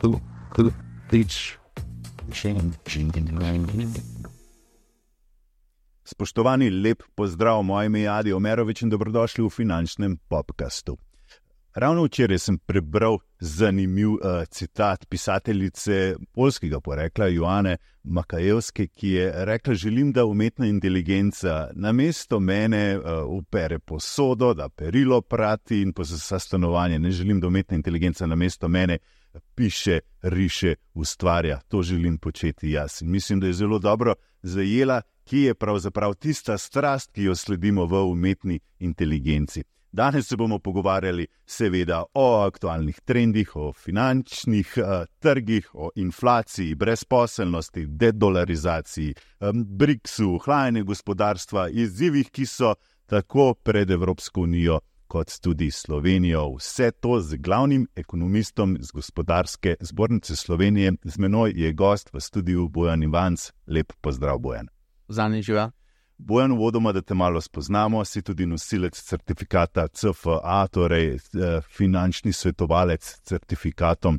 Spoštovani, lep pozdrav, moje ime je Adi Omerovič in dobrodošli v finančnem podcastu. Ravno včeraj sem prebral zanimiv citat pisateljice poljskega porekla Joane Makajevske, ki je rekla: želim, da umetna inteligenca namesto mene upere posodo, da perilo prati in posesa stanovanje. Ne želim, da umetna inteligenca namesto mene piše, riše, ustvarja. To želim početi jaz. In mislim, da je zelo dobro zajela, ki je pravzaprav tista strast, ki jo sledimo v umetni inteligenci. Danes se bomo pogovarjali seveda o aktualnih trendih, o finančnih trgih, o inflaciji, brezposelnosti, dedolarizaciji, BRICS-u, ohlajanju gospodarstva, izzivih, ki so tako pred Evropsko unijo kot tudi Slovenijo. Vse to z glavnim ekonomistom z Gospodarske zbornice Slovenije. Z menoj je gost v studiu Bojan Ivanc. Lep pozdrav, Bojan. Zani živa. Bojan, uvodoma, da te malo spoznamo, si tudi nosilec certifikata CFA, torej finančni svetovalec s certifikatom.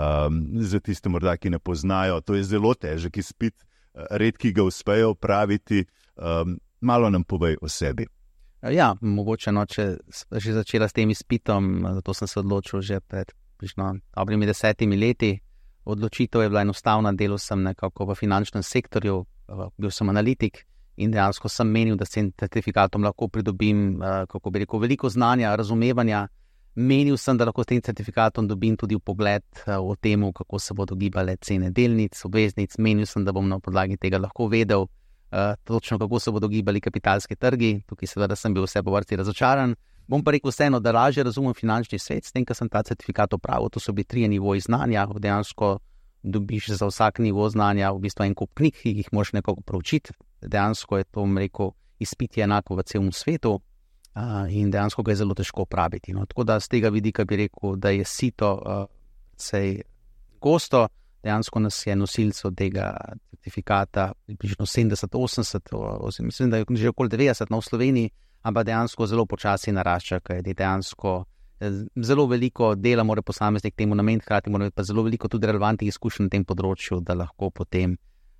Za tiste morda, ki ne poznajo, to je zelo težek izpit, redki ga uspejo opraviti. Malo nam povej o sebi. Ja, mogoče če že začela s tem izpitom, zato sem se odločil že pred dobrimi 10 leti. Odločitev je bila enostavna, delal sem nekako v finančnem sektorju, bil sem analitik in dejansko sem menil, da s tem certifikatom lahko pridobim, veliko znanja, razumevanja. Menil sem, da lahko s tem certifikatom dobim tudi vpogled o tem, kako se bodo gibale cene delnic, obveznic. Menil sem, da bom na podlagi tega lahko vedel točno, kako se bodo gibali kapitalski trgi. Tukaj seveda sem bil vse po vrsti razočaran. Bom pa rekel vseeno, da lažje razumem finančni svet, s tem, ker sem ta certifikat opravil. To so bili 3 nivoji znanja. Dejansko dobiš za vsak nivo znanja v bistvu en kup knjig, ki jih moraš nekako proučiti. Dejansko je to, izpit je enako v celem svetu in dejansko ga je zelo težko opraviti. No. Tako da z tega vidika bi rekel, da je sito sej gosto. Dejansko nas je nosilcev tega certifikata približno 70-80, mislim, da je že okoli 90 v Sloveniji, ampak dejansko zelo počasi narašča, ker je dejansko zelo veliko dela mora posameznik temu nameniti, hkrati mora pa zelo veliko tudi relevantnih izkušenj na tem področju, da lahko potem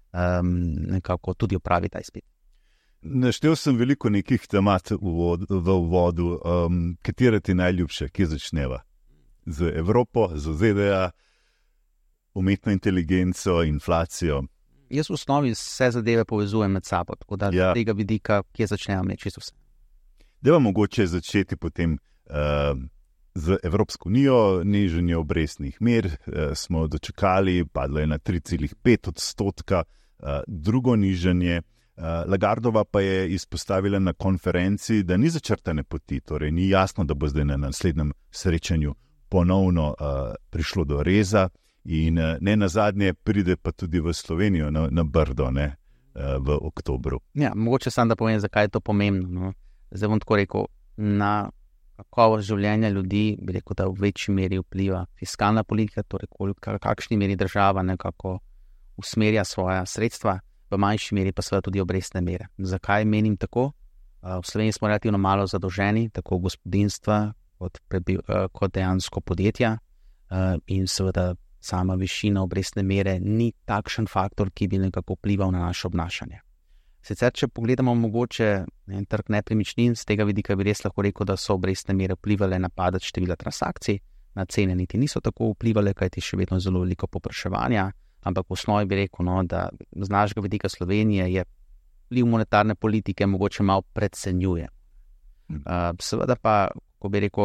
nekako tudi opravi ta izpit. Naštel sem veliko nekih temat v uvodu. Katere ti najljubše, kje začneva? Z Evropo, z ZDA, umetno inteligenco, inflacijo? Jaz v osnovi vse zadeve povezujem med sabo, tako da z tega vidika, kje začnevam, je čisto vse. Deva mogoče začeti potem z Evropsko unijo. Nižanje obrestnih mer smo dočakali, padlo je na 3,5%, drugo nižanje. Lagardova pa je izpostavila na konferenci, da ni začrtane poti, torej ni jasno, da bo zdaj na naslednjem srečanju ponovno prišlo do reza in ne nazadnje pride pa tudi v Slovenijo na Brdo, v oktobru. Ja, mogoče sam da povem, zakaj je to pomembno. No. Zdaj bom tako rekel, na kakovost življenja ljudi bi rekel, da v večji meri vpliva fiskalna politika, torej kakšni meri država nekako usmerja svoja sredstva, v manjši meri pa seveda tudi obrestne mere. Zakaj menim tako? V Sloveniji smo relativno malo zadolženi, tako gospodinjstva kot dejansko podjetja in seveda sama višina obrestne mere ni takšen faktor, ki bi nekako vplival na naše obnašanje. Sicer, če pogledamo mogoče trg nepremičnin, z tega vidika bi res lahko rekel, da so obrestne mere vplivale na padec števila transakcij, na cene niti niso tako vplivale, kajti še vedno zelo veliko povpraševanja, ampak v osnovi bi rekel, da z našega vidika Slovenije je vpliv monetarne politike mogoče malo predcenjuje. Seveda pa, ko bi rekel,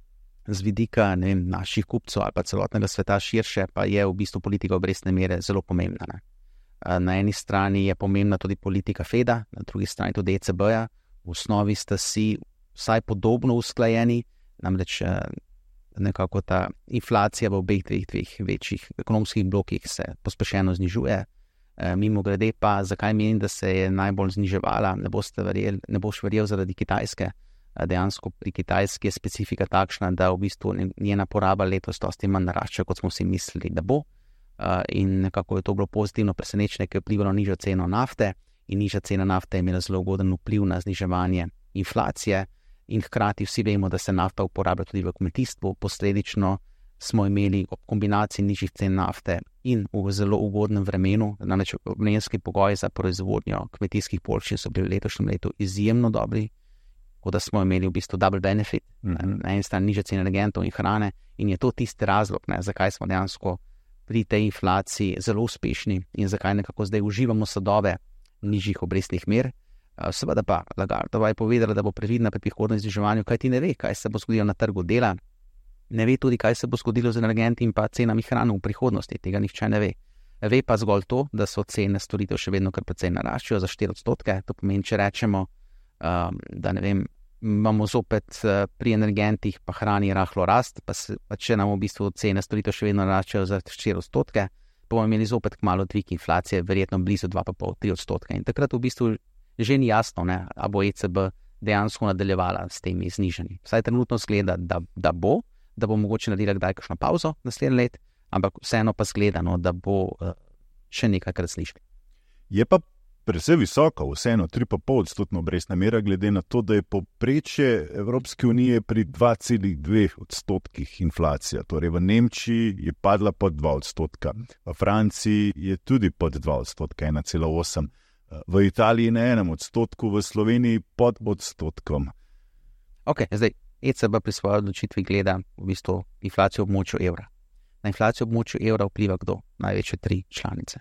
z vidika naših kupcev ali pa celotnega sveta širše, pa je v bistvu politika obrestne mere zelo pomembna. Na eni strani je pomembna tudi politika Feda, na drugi strani tudi ECB-ja. V osnovi sta si vsaj podobno usklajeni, namreč nekako ta inflacija v obeh dveh večjih ekonomskih blokih se pospešeno znižuje. Mimogrede pa, zakaj menim, da se je najbolj zniževala, ne boš verjel zaradi Kitajske. Dejansko pri Kitajski je specifika takšna, da v bistvu njena poraba letos dosti manj narašča, kot smo si mislili, da bo. In nekako je to bilo pozitivno presenečenje, ker je vplivalo nižjo ceno nafte in nižja cena nafte je imela zelo ugoden vpliv na zniževanje inflacije in hkrati vsi vemo, da se nafta uporablja tudi v kmetijstvu, posledično smo imeli ob kombinaciji nižjih cen nafte in v zelo ugodnem vremenu, namreč vremenski pogoji za proizvodnjo kmetijskih površin so bili v letošnjem letu izjemno dobri, tako da smo imeli v bistvu double benefit, na eni strani nižje cene energentov in hrane, in je to tisti razlog, zakaj smo dejansko pri tej inflaciji zelo uspešni in zakaj nekako zdaj uživamo sadove nižjih obrestnih mer. Seveda pa Lagardova je povedala, da bo previdna pri prihodnem zniževanju, kajti ne ve, kaj se bo zgodilo na trgu dela, ne ve tudi, kaj se bo zgodilo z energenti in pa cenami hrane v prihodnosti, tega nihče ne ve. Ve pa zgolj to, da so cene storitev še vedno kar precej naraščajo za 4%, to pomeni, če rečemo, da ne vem, imamo zopet pri energentih pa hrani rahlo rast, pa če nam v bistvu cene storitev še vedno naraščajo za 4%, bomo imeli zopet kmalu dvig inflacije, verjetno blizu 2,5–3%. In takrat v bistvu že ni jasno, a bo ECB dejansko nadaljevala s temi znižanji. Vsaj trenutno zgleda, da bo mogoče naredila kdaj kakšno pauzo naslednje let, ampak vseeno pa zgleda, da bo še nekajkrat znižala. Je pa precej visoka, vseeno 3,5% obrestna mera, glede na to, da je povprečje Evropske unije pri 2,2% inflacija. Torej v Nemčiji je padla pod 2%, v Franciji je tudi pod 2%, 1,8%, v Italiji na 1%, v Sloveniji pod 1%. Ok, zdaj ECB pri svoji odločitvi gleda v bistvu inflacijo v območju evra. Na inflacijo v območju evra vpliva kdo? Največje 3 članice.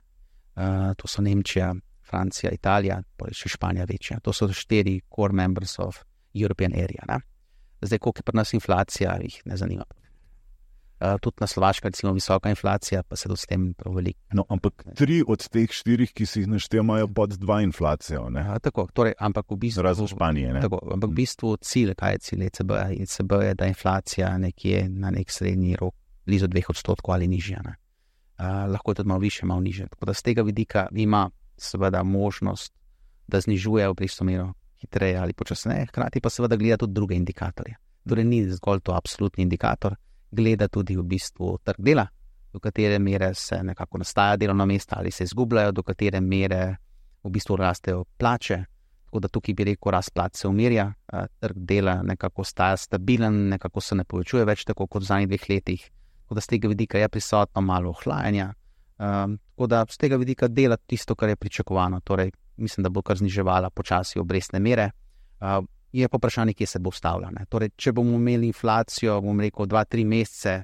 To so Nemčija, Francija, Italija, pa še Španija večja. To so 4 core members of European area. Ne? Zdaj, koliko je pri nas inflacija, jih ne zanima. Tudi na Slovaškem recimo visoka inflacija, pa se tudi s tem prav veliko. No, ampak 3 od teh 4, ki si jih naštel, imajo pod 2 inflacijo. Tako, torej, ampak v bistvu... Razen Španije, ne? Tako, ampak v bistvu cilj, kaj je cilj ECB? ECB je, da inflacija nekje na nek srednji rok blizu 2% ali nižja. Lahko je tudi malo više, malo nižje. Tako da z tega vidika ima seveda možnost, da znižuje obrestno mero hitreje ali počasneje, hkrati pa seveda gleda tudi druge indikatorje. Torej ni zgolj to absolutni indikator, gleda tudi v bistvu trg dela, do katere mere se nekako nastaja delovna mesta ali se izgubljajo, do katere mere v bistvu rastejo plače, tako da tukaj bi rekel, rast plač se umirja, trg dela nekako staja stabilen, nekako se ne povečuje več tako kot v zadnjih 2 letih, tako da z tega vidika je prisotno malo ohlajanja, tako da z tega vidika dela tisto, kar je pričakovano, torej mislim, da bo kar zniževala počasi obrestne mere, je pa vprašanje, kje se bo ustavila. Torej, če bomo imeli inflacijo, bom rekel, 2–3 mesece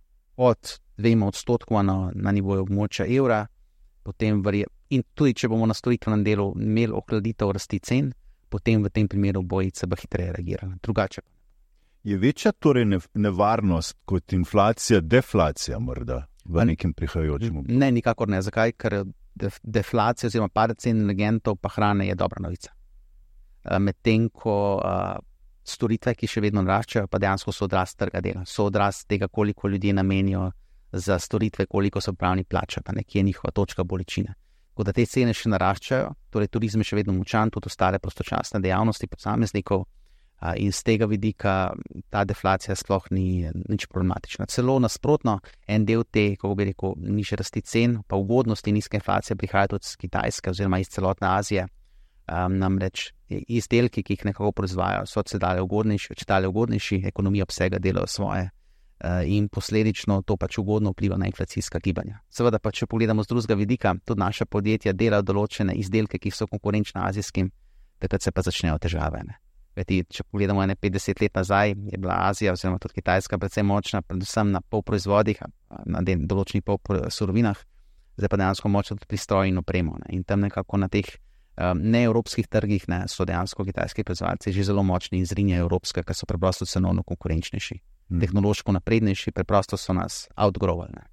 od 2% na nivoju območja evra, potem in tudi, če bomo na storitvenem delu imeli ohladitev rasti cen, potem v tem primeru bo ECB hitreje reagirala. Drugače pa. Je večja torej nevarnost kot inflacija, deflacija morda v nekem prihajajočem obdobju? Ne, nikakor ne. Zakaj? Ker deflacija oziroma padec cen energentov pa hrane je dobra novica. Medtem ko storitve, ki še vedno naraščajo, pa dejansko so odraz trga dela, so odraz tega, koliko ljudje namenijo za storitve, koliko so pravni plačati, nekje je njihova točka bolečine. Tako da te cene še naraščajo, torej turizem je še vedno močan, tudi ostale prostočasne dejavnosti posameznikov in z tega vidika ta deflacija sploh ni nič problematična. Celo nasprotno, en del te, kako bi rekel, nižje rasti cen, pa ugodnosti nizke inflacije prihaja tudi iz Kitajske oziroma iz celotne Azije. Namreč izdelki, ki jih nekako proizvajajo, so čedalje ugodnejši, ekonomija obsega delajo svoje in posledično to pač ugodno vpliva na inflacijska gibanja. Seveda pa, če pogledamo z drugega vidika, tudi naša podjetja delajo določene izdelke, ki so konkurenčne azijskim, takrat se pa začnejo težave. Če pogledamo 50 let nazaj, je bila Azija oziroma tudi Kitajska precej močna, predvsem na polproizvodih, na določenih polsurovinah, zdaj pa dejansko močno tudi pri stroju in opremo. In tam nekako na teh neevropskih trgih so dejansko kitajski proizvajalci že zelo močni in zrinjajo evropske, ker so preprosto cenovno konkurenčnejši, tehnološko naprednejši, preprosto so nas outgrowali.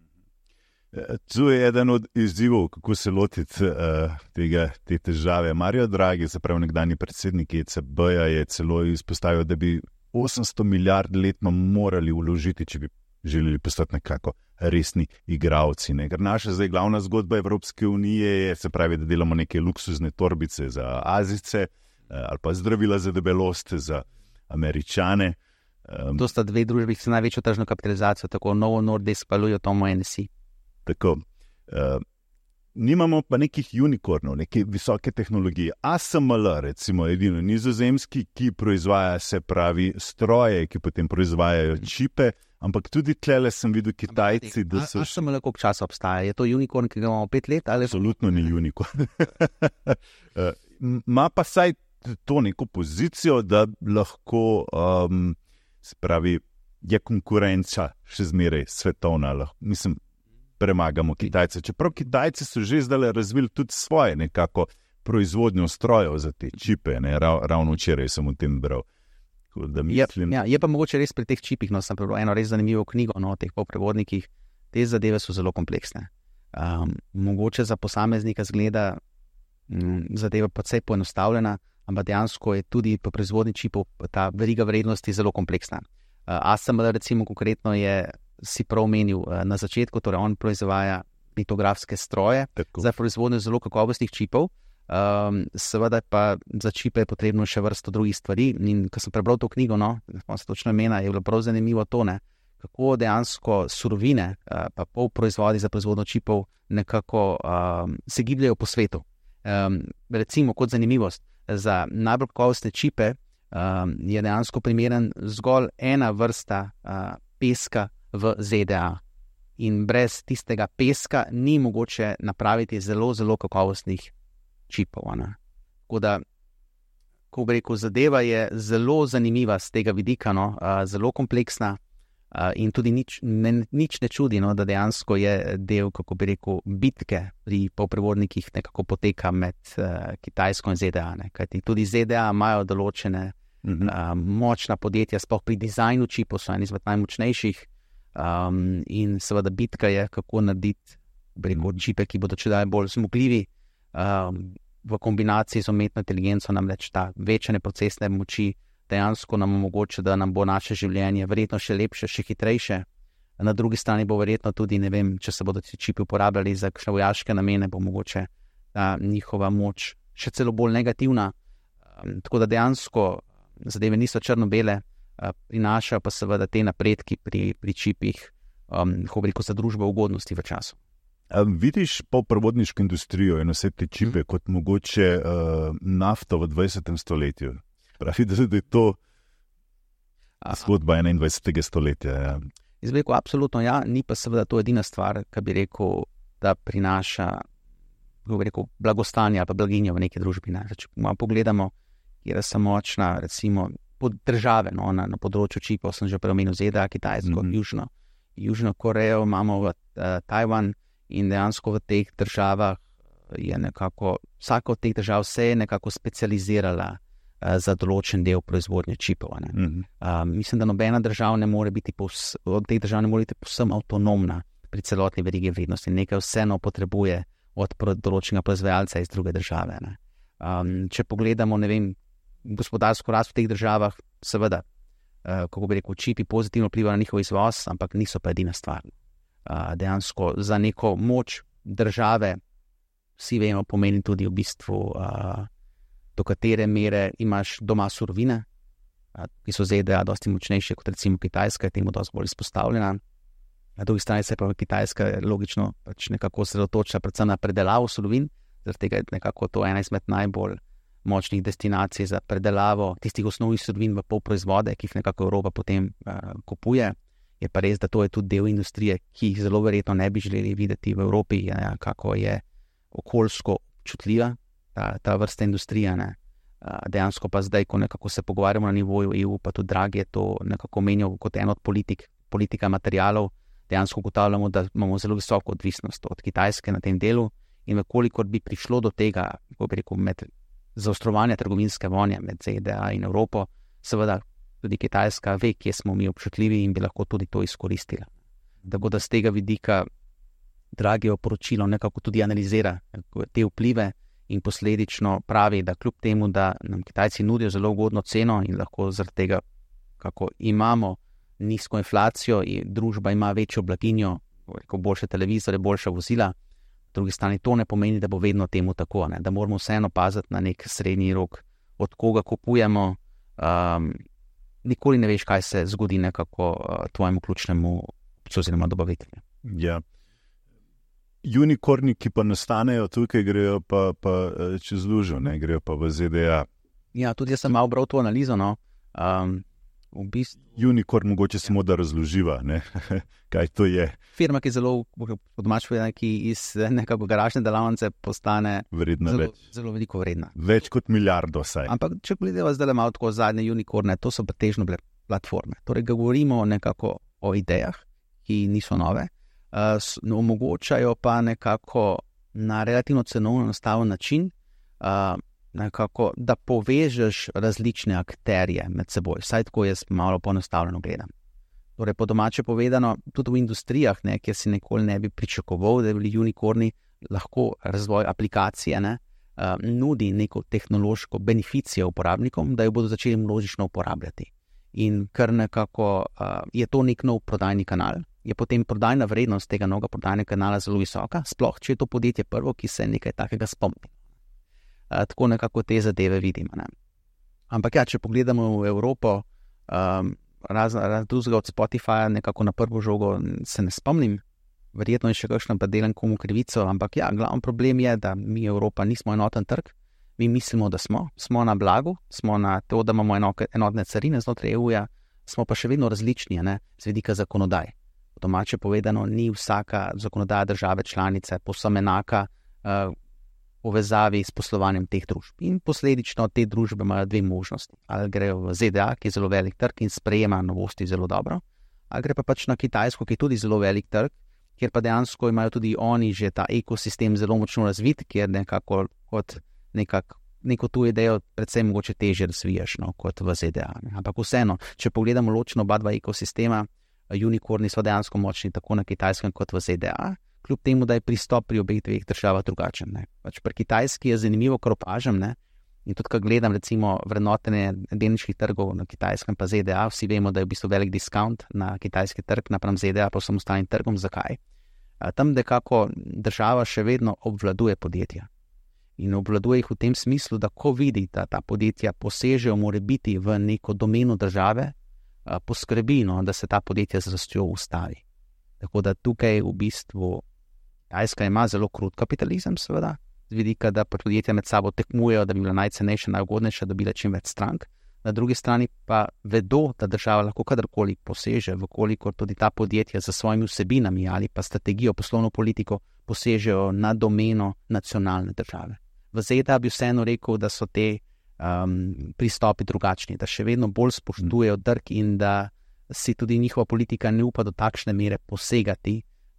To je eden od izzivov, kako se lotiti te težave. Mario Draghi, zapravo nekdanji predsednik ECB-ja, je celo izpostavil, da bi 800 milijard letno morali vložiti, če bi želeli postati nekako resni igralci. Ker naša zdaj glavna zgodba Evropske unije je, se pravi, da delamo neke luksuzne torbice za Azijce ali pa zdravila za debelost za Američane. To sta 2 družbi, ki so največjo tržno kapitalizacijo, tako Novo Nordisk pa Lujo Tomo NSI. Tako. nimamo pa nekih unikornov, neke visoke tehnologije. ASML, recimo, edino nizozemski, ki proizvaja, se pravi, stroje, ki potem proizvajajo čipe, ampak tudi tlele sem videl Kitajci, da so... ASML koliko časa obstaja? Je to unikorn, ki ga imamo 5 let? Ali... Absolutno ni unikorn. Ma pa saj to neko pozicijo, da lahko, se pravi, je konkurenca še zmeraj svetovna, mislim, premagamo Kitajce. Čeprav Kitajci so že zdaj razvili tudi svoje nekako proizvodnjo strojev za te čipe, ne? Ravno včeraj sem o tem bral. Mislim... Je pa mogoče res pri teh čipih, no, sem prebral eno res zanimivo knjigo, no, o teh polprevodnikih, te zadeve so zelo kompleksne. Mogoče za posameznika zgleda zadeva precej poenostavljena, ampak dejansko je tudi po proizvodnji čipov ta veriga vrednosti zelo kompleksna. ASML recimo konkretno je, si prav omenil na začetku, torej on proizvaja litografske stroje za proizvodnjo zelo kakovostnih čipov, seveda pa za čipe je potrebno še vrsto drugih stvari in ko sem prebral to knjigo, no, se točno imena, je bilo prav zanimivo to, ne, kako dejansko surovine pa pol proizvodi za proizvodnjo čipov nekako se gibljajo po svetu. Recimo kot zanimivost, za najbolj kakovostne čipe je dejansko primeren zgolj ena vrsta peska v ZDA in brez tistega peska ni mogoče napraviti zelo, zelo kakovostnih čipov. Tako da, ko bi rekel, zadeva je zelo zanimiva z tega vidika, no, zelo kompleksna in tudi nič ne čudi, no, da dejansko je del, kako bi rekel, bitke pri polprevodnikih nekako poteka med Kitajsko in ZDA. Kajti tudi ZDA imajo določene močna podjetja, sploh pri dizajnu čipov so eni izmed najmočnejših in seveda bitka je, kako narediti čipe, ki bodo čedalje bolj zmogljivi v kombinaciji z umetno inteligenco, namreč ta večanje procesne moči dejansko nam omogoča, da nam bo naše življenje verjetno še lepše, še hitrejše. Na drugi strani bo verjetno tudi, ne vem, če se bodo ti čipi uporabljali za kakšne vojaške namene, bo mogoče ta njihova moč še celo bolj negativna. Tako da dejansko zadeve niso črno-bele, prinašajo pa seveda te napredki pri čipih, kako bi rekel, za družbo ugodnosti v času. Vidiš polprevodniško industrijo in vse te čipe kot mogoče nafto v 20. stoletju? Pravi, da je to zgodba 21. stoletja. Ja. Jaz bi rekel, absolutno ja, ni pa seveda to edina stvar, ki bi rekel, da prinaša, kako bi rekel, blagostanje ali pa blaginjo v neki družbi. Če pogledamo, kjer so močna, recimo, države, no, na področju čipov, sem že preomenil ZDA, Kitajsko, Južno Korejo, imamo v Tajvan in dejansko v teh državah je nekako, vsaka od teh držav se je nekako specializirala za določen del proizvodnje čipov. Mislim, da nobena država ne more biti od teh držav ne more biti povsem avtonomna pri celotni verigi vrednosti. Nekaj vseeno potrebuje od določenega proizvajalca iz druge države. Če pogledamo, ne vem, gospodarsko rast v teh državah, seveda, kako bi rekel, čipi pozitivno vplivajo na njihov izvoz, ampak niso pa edina stvar. Dejansko za neko moč države, vsi vemo, pomeni tudi v bistvu, do katere mere imaš doma surovine, ki so ZDA dosti močnejše kot recimo Kitajska, je temu dosti bolj izpostavljena. Na drugi strani se pa Kitajska logično pač nekako sredotoča predvsem na predelavo surovin, zaradi tega je nekako to ena izmed najbolj močnih destinacij za predelavo tistih osnovnih surovin v polproizvode, ki jih nekako Evropa potem kupuje. Je pa res, da to je tudi del industrije, ki jih zelo verjetno ne bi želeli videti v Evropi, kako je okoljsko občutljiva ta vrsta industrija. Dejansko pa zdaj, ko nekako se pogovarjamo na nivoju EU, pa tudi Draghi je to nekako menil kot eno od politika materialov, dejansko ugotavljamo, da imamo zelo visoko odvisnost od Kitajske na tem delu in vekolikor bi prišlo do tega, kako bi rekel, med zaostrovanja trgovinske vojne med ZDA in Evropo, seveda tudi Kitajska ve, kje smo mi občutljivi in bi lahko tudi to izkoristila. Tako da z tega vidika Draghijevo poročilo nekako tudi analizira te vplive in posledično pravi, da kljub temu, da nam Kitajci nudijo zelo ugodno ceno in lahko zaradi tega, kako imamo nizko inflacijo in družba ima večjo blaginjo, boljše televizore, boljša vozila, v drugi strani to ne pomeni, da bo vedno temu tako, da moramo vseeno paziti na nek srednji rok, od koga kupujemo, nikoli ne veš, kaj se zgodi nekako tvojemu ključnemu oziroma dobavitelju. Ja. Unikorni, ki pa nastanejo tukaj, grejo pa čez lužo, ne, grejo pa v ZDA. Ja, tudi jaz sem malo bral to analizo, no. V bistvu Unikorn mogoče samo da razloživa, ne, kaj to je. Firma, ki zelo, po domač povedano, ki iz nekako garažne delavnice postane zelo veliko vredna. Več kot milijardo saj. Ampak če gledamo zdaj malo tako zadnje unikorne, to so pretežno bile platforme. Torej govorimo nekako o idejah, ki niso nove, omogočajo pa nekako na relativno cenovno enostaven način, nekako, da povežeš različne akterje med seboj. Vsaj tako jaz malo poenostavljeno gledam. Torej, po domače povedano, tudi v industrijah, ne, kjer si nikoli ne bi pričakoval, da bi bili unikorni, lahko razvoj aplikacije nudi neko tehnološko beneficijo uporabnikom, da jo bodo začeli množično uporabljati. In ker nekako je to nek nov prodajni kanal, je potem prodajna vrednost tega novega prodajnega kanala zelo visoka, sploh če je to podjetje prvo, ki se nekaj takega spomni. Tako nekako te zadeve vidimo. Ne. Ampak ja, če pogledamo v Evropo, razen drugega od Spotifyja, nekako na prvo žogo se ne spomnim, verjetno je še kakšno pa delam komu krivico, ampak ja, glavni problem je, da mi Evropa nismo enoten trg, mi mislimo, da smo na blagu, smo na to, da imamo enotne carine znotraj EU-ja, smo pa še vedno različni, ne, z vidika zakonodaj. Domače povedano, ni vsaka zakonodaja države članice povsem enaka povezavi s poslovanjem teh družb. In posledično te družbe imajo dve možnosti. Ali grejo v ZDA, ki je zelo velik trg in sprejema novosti zelo dobro, ali gre pa pač na Kitajsko, ki je tudi zelo velik trg, kjer pa dejansko imajo tudi oni že ta ekosistem zelo močno razvit, kjer nekako kot neko tujo idejo predvsem mogoče težje razvijaš, no, kot v ZDA. Ne. Ampak vseeno, če pogledamo ločno oba dva ekosistema, unikorni so dejansko močni tako na Kitajskem kot v ZDA, kljub temu, da je pristop pri obeh dveh državah drugačen. Ne. Pač pri Kitajski je zanimivo, kar opažam, ne, in tudi, ko gledam recimo vrednotenje delniških trgov na Kitajskem pa ZDA, vsi vemo, da je v bistvu velik diskount na kitajski trg napram ZDA pa vsem ostalim trgom. Zakaj? Tam nekako država še vedno obvladuje podjetja. In obvladuje jih v tem smislu, da ko vidi, da ta podjetja posežejo morebiti v neko domeno države, poskrbi, no, da se ta podjetja z rastjo ustavi. Tako da tukaj v bistvu Kitajska ima zelo krut kapitalizem, seveda, z vidika, da podjetja med sabo tekmujejo, da bi bila najcenejša, najugodnejša, da bi bila čim več strank. Na drugi strani pa vedo, da država lahko kadarkoli poseže, vkolikor tudi ta podjetja za svojimi vsebinami ali pa strategijo, poslovno politiko posežejo na domeno nacionalne države. V ZDA bi vseeno rekel, da so te pristopi drugačni, da še vedno bolj spoštujejo trg in da si tudi njihova politika ne upa do takšne mere posegati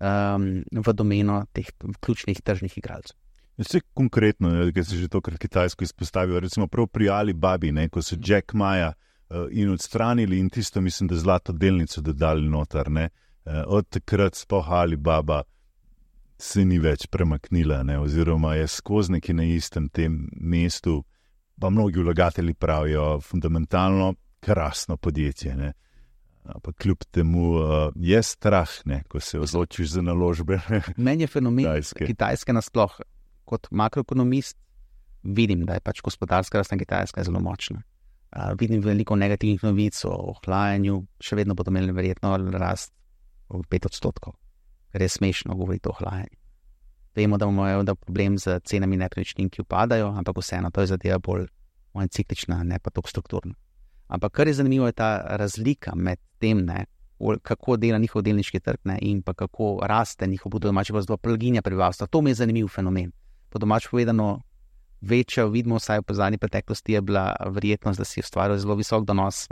v domeno teh ključnih tržnih igralcev. Vse konkretno, ker si že tokrat Kitajsko izpostavil, recimo prav pri Alibabi, ne, ko so Jack Maya in odstranili in tisto, mislim, da zlato delnico dodali noter, ne, od takrat sploh Alibaba se ni več premaknila, ne, oziroma je skozi neki na istem tem mestu, pa mnogi vlagatelji pravijo fundamentalno krasno podjetje, ne. Pa kljub temu je strah, ne, ko se odločiš za naložbe. Meni je fenomen Kitajske nasploh. Kot makroekonomist vidim, da je pač gospodarska rast na Kitajska zelo močna. Vidim veliko negativnih novic o ohlajanju, še vedno bodo imeli verjetno rast v 5%, ker je smešno govoriti o ohlajanju. Vemo, da imamo problem z cenami nepremičnin, ki upadajo, ampak vseeno, to je zadeva bolj ciklična, ne pa tako strukturna. Ampak kar je zanimivo, je ta razlika med tem, ne, kako dela njihov delniški trg, ne, in pa kako raste njihov bruto domači proizvod, blaginja prebivalstva. To mi je zanimiv fenomen. Po domač povedano, večja, vidimo vsaj v zadnji preteklosti, je bila verjetnost, da si ustvaril zelo visok donos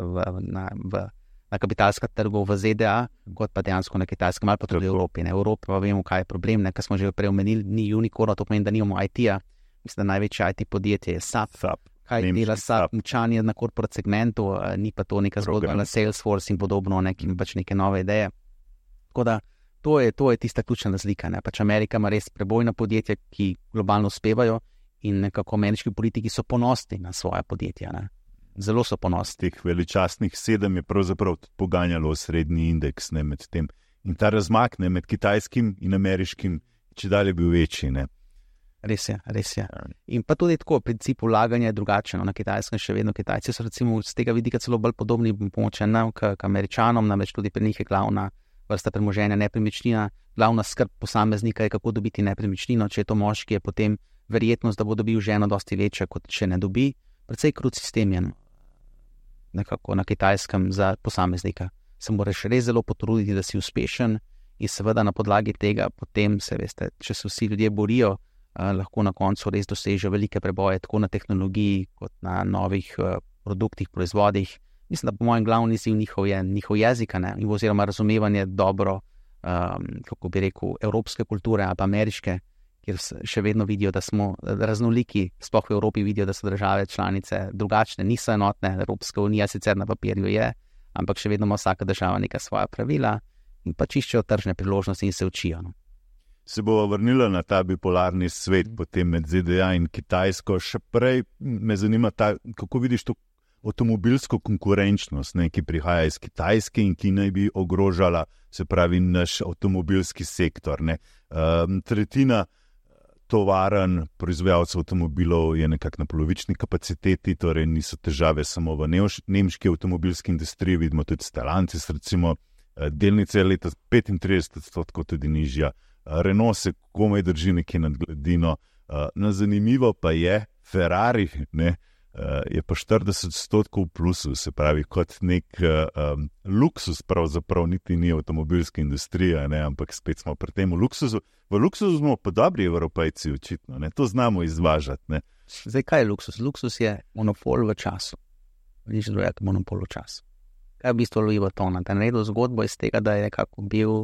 na kapitalska trgov v ZDA, kot pa dejansko na Kitajskem ali pa tudi v Evropi. Ne. V Evropi pa vemo, kaj je problem, ne, kar smo že prej omenili, ni unikorn, to pomeni, da nimamo IT-ja. Mislim, da največje IT podjetje je SAP. Kaj dela SAP, močanje na korporat segmentu, ni pa to neka zgodba na Salesforce in podobno, pač neke nove ideje. Tako da to je tista ključna razlika. Ne. Pač Amerika ima res prebojna podjetja, ki globalno uspevajo in nekako ameriški politiki so ponosni na svoja podjetja. Ne. Zelo so ponosni. Teh veličastnih 7 je pravzaprav poganjalo srednji indeks, ne, med tem. In ta razmak, ne, med kitajskim in ameriškim čedalje bil večji, ne. Res je. In pa tudi tako, princip vlaganja je drugačen. Na Kitajskem še vedno Kitajci so recimo z tega vidika celo bolj podobni pomoče nam, k Američanom, namreč tudi pri njih je glavna vrsta premoženja, nepremičnina, glavna skrb posameznika je, kako dobiti nepremičnino. Če je to moški, je potem verjetnost, da bo dobil ženo dosti večja, kot če ne dobi. Precej krut sistem je nekako na Kitajskem za posameznika. Se moraš res zelo potruditi, da si uspešen in seveda na podlagi tega potem se veste, če se vsi ljudje borijo, lahko na koncu res dosežejo velike preboje, tako na tehnologiji kot na novih produktih, proizvodih. Mislim, da po mojem glavni izziv njihov jezik, oziroma razumevanje dobro, kako bi rekel, evropske kulture ali pa ameriške, kjer še vedno vidijo, da smo raznoliki, sploh v Evropi vidijo, da so države članice drugačne, niso enotne. Evropska unija sicer na papirju je, ampak še vedno ima vsaka država neka svoja pravila in pa čiščejo tržne priložnosti in se učijo. Se bova vrnila na ta bipolarni svet, potem med ZDA in Kitajsko. Še prej me zanima, kako vidiš to avtomobilsko konkurenčnost, ki prihaja iz Kitajske in ki naj bi ogrožala, se pravi, naš avtomobilski sektor. Tretjina tovarn proizvajalcev avtomobilov je nekako na polovični kapaciteti, torej niso težave samo v nemški avtomobilski industriji, vidimo tudi Stellantis, recimo delnice je leta 35% tudi nižja. Renault se komaj drži nekje nad gladino. Zanimivo pa je, Ferrari je pa 40% v plusu, se pravi kot nek luksus, pravzaprav niti ni avtomobilska industrija, ampak spet smo pri tem v luksusu. V luksusu smo pa dobri Evropejci očitno, to znamo izvažati. Zdaj, kaj je luksus? Luksus je monopol v času. Nič drugega kot monopol v času. Kaj je v bistvu Louis Vuitton? Da je naredil zgodbo iz tega, da je nekako bil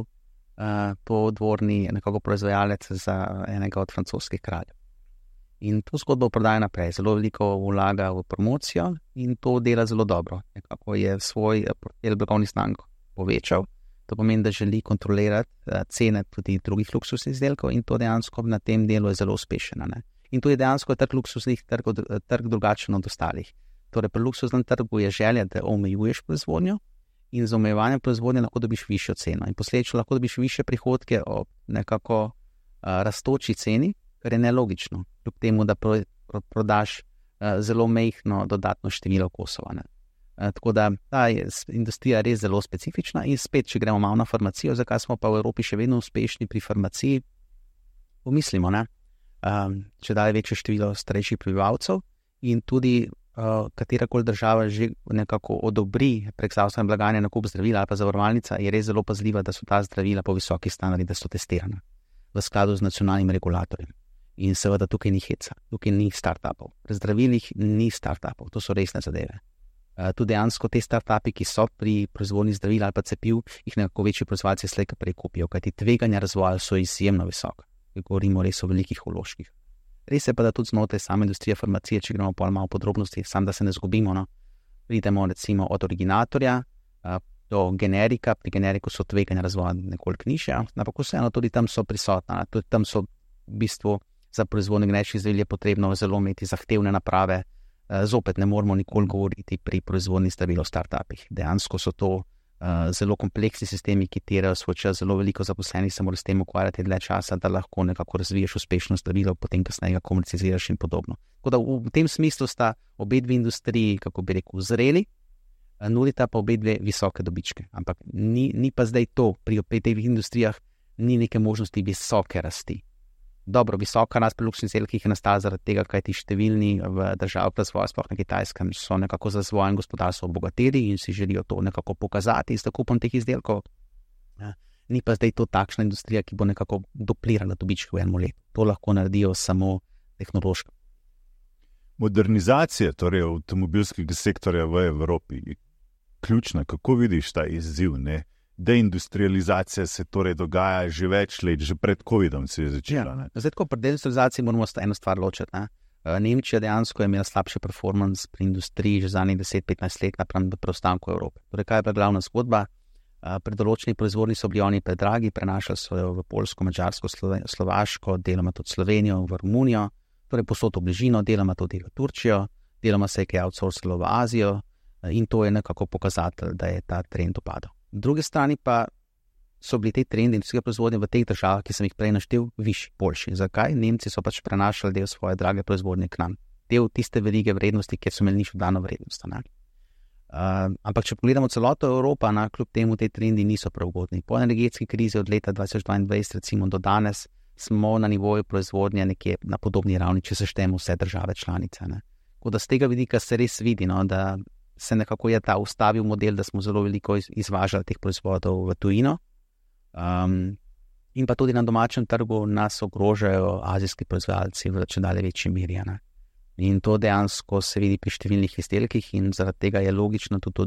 to dvorni nekako proizvajalec za enega od francoskih kraljev. In to zgodbo prodaja naprej, zelo veliko vlaga v promocijo in to dela zelo dobro. Nekako je svoj portfelj blagovnih znamk povečal, to pomeni, da želi kontrolirati cene tudi drugih luksusnih izdelkov in to dejansko na tem delu je zelo uspešen. In to je dejansko trg luksusnih, trg drugačen od ostalih. Torej, pri luksuznem trgu je želja, da omejuješ proizvodnjo in z omejevanjem proizvodnje lahko dobiš višjo ceno in posledično lahko dobiš više prihodke ob nekako rastoči ceni, kar je nelogično, kljub temu, da prodaš zelo majhno dodatno število kosov. Tako da ta industrija je res zelo specifična in spet, če gremo malo na farmacijo, zakaj smo pa v Evropi še vedno uspešni pri farmaciji, pomislimo, če daje večje število starejših prebivalcev in tudi katerakoli država že nekako odobri prek zdravstvene blagajne nakup zdravila ali pa zavarovalnica, je res zelo pazljiva, da so ta zdravila po visokih standardih, da so testirana v skladu z nacionalnim regulatorjem. In seveda tukaj ni heca, tukaj ni startupov. Pri zdravilih ni startupov, to so resne zadeve. Tudi dejansko te startupi, ki so pri proizvodnji zdravil ali pa cepiv, jih nekako večji proizvajalci slej ko prej kupijo, kajti tveganja razvoja so izjemno visoka. Govorimo res o velikih vložkih. Res je pa, da tudi znotraj same industrije farmacije, če gremo pol malo podrobnosti, sam da se ne zgubimo, pridemo recimo od originatorja do generika. Pri generiku so tveganja razvoja nekoliko nižja, ampak vseeno tudi tam so prisotna. Tudi tam so v bistvu za proizvodnjo generičnih zdravil je potrebno zelo imeti zahtevne naprave. Zopet ne moramo nikoli govoriti pri proizvodnji zdravil o startupih. Dejansko so to zelo kompleksni sistemi, ki terajo svoj čas, zelo veliko zaposlenih se mora s tem ukvarjati dlje časa, da lahko nekako razviješ uspešno zdravilo, potem kasneje ga komercializiraš in podobno. Tako da v tem smislu sta obe dve industriji, kako bi rekel, zreli, nudita pa obe dve visoke dobičke. Ampak ni pa zdaj to, pri teh industrijah ni neke možnosti visoke rasti. Dobro, visoka rast pri luksuznih izdelkih je nastala zaradi tega, kaj ti številni v državah razvoja, sploh na Kitajskem, so nekako za svoje gospodarstvo obogateli in si želijo to nekako pokazati z nakupom teh izdelkov. Ni pa zdaj to takšna industrija, ki bo nekako duplirala dobičke v enem letu. To lahko naredijo samo tehnološko. Modernizacija torej avtomobilskega sektorja v Evropi je ključna. Kako vidiš ta izziv, Deindustrializacija se torej dogaja že več let, že pred COVID-om se je začela. Zdaj, ko pri deindustrializaciji moramo eno stvar ločiti. Nemčija dejansko je imela slabši performance pri industriji že zadnjih 10-15 let napram preostanku Evrope. Torej, kaj je bila glavna zgodba? Pri določeni proizvodnji so bili oni predragi, prenašali so jo v Poljsko, Madžarsko, Slovaško, deloma tudi Slovenijo, v Romunijo, torej posod v bližino, deloma tudi v Turčijo, deloma se je kaj outsourcalo v Azijo in to je nekako pokazatelj, da je ta trend upadal. V drugi strani pa so bili te trendi industrijske proizvodnje v teh državah, ki sem jih prej naštel, višji, boljši. Zakaj? Nemci so pač prenašali del svoje drage proizvodnje k nam. Del tiste verige vrednosti, kjer so imeli nižjo dodano vrednost. Ampak če pogledamo celoto Evropo, kljub temu te trendi niso prav ugodni. Po energetski krizi od leta 2022 recimo do danes smo na nivoju proizvodnje nekje na podobni ravni, če seštejemo vse države članice. Tako da z tega vidika se res vidi, da se nekako je ta ustavil model, da smo zelo veliko izvažali teh proizvodov v tujino. In pa tudi na domačem trgu nas ogrožajo azijski proizvajalci v čedalje večji meri. In to dejansko se vidi pri številnih izdelkih in zaradi tega je logično tudi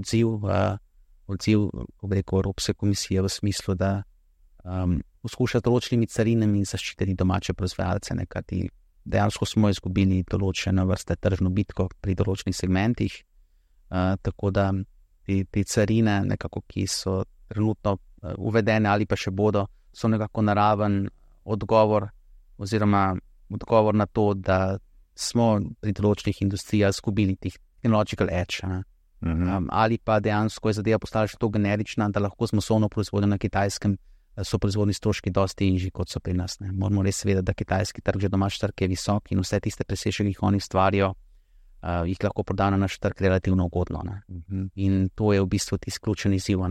odziv Evropske komisije v smislu, da poskuša določenimi carinami zaščititi domače proizvajalce, kajti dejansko smo izgubili določene vrste tržno bitko pri določenih segmentih, tako da te carine nekako, ki so trenutno uvedene ali pa še bodo, so nekako naraven odgovor oziroma odgovor na to, da smo pri določenih industrijah izgubili technological edge. Ali pa dejansko je zadeva postala še to generična, da lahko z masovno proizvodnjo na Kitajskem so proizvodni stroški dosti nižji, kot so pri nas. Moramo res vedeti, da kitajski trg, že domač trg je visok in vse tiste presežke, ki jih oni stvarijo, jih lahko prodajo na naš trg relativno ugodno. In to je v bistvu tisti ključni izziv.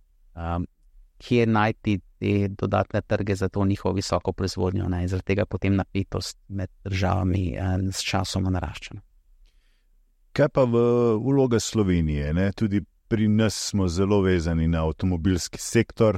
Kje najti te dodatne trge za to njihovo visoko proizvodnjo, in zaradi tega potem napetost med državami s časom narašča. Kaj pa vloga Slovenije? Tudi pri nas smo zelo vezani na avtomobilski sektor.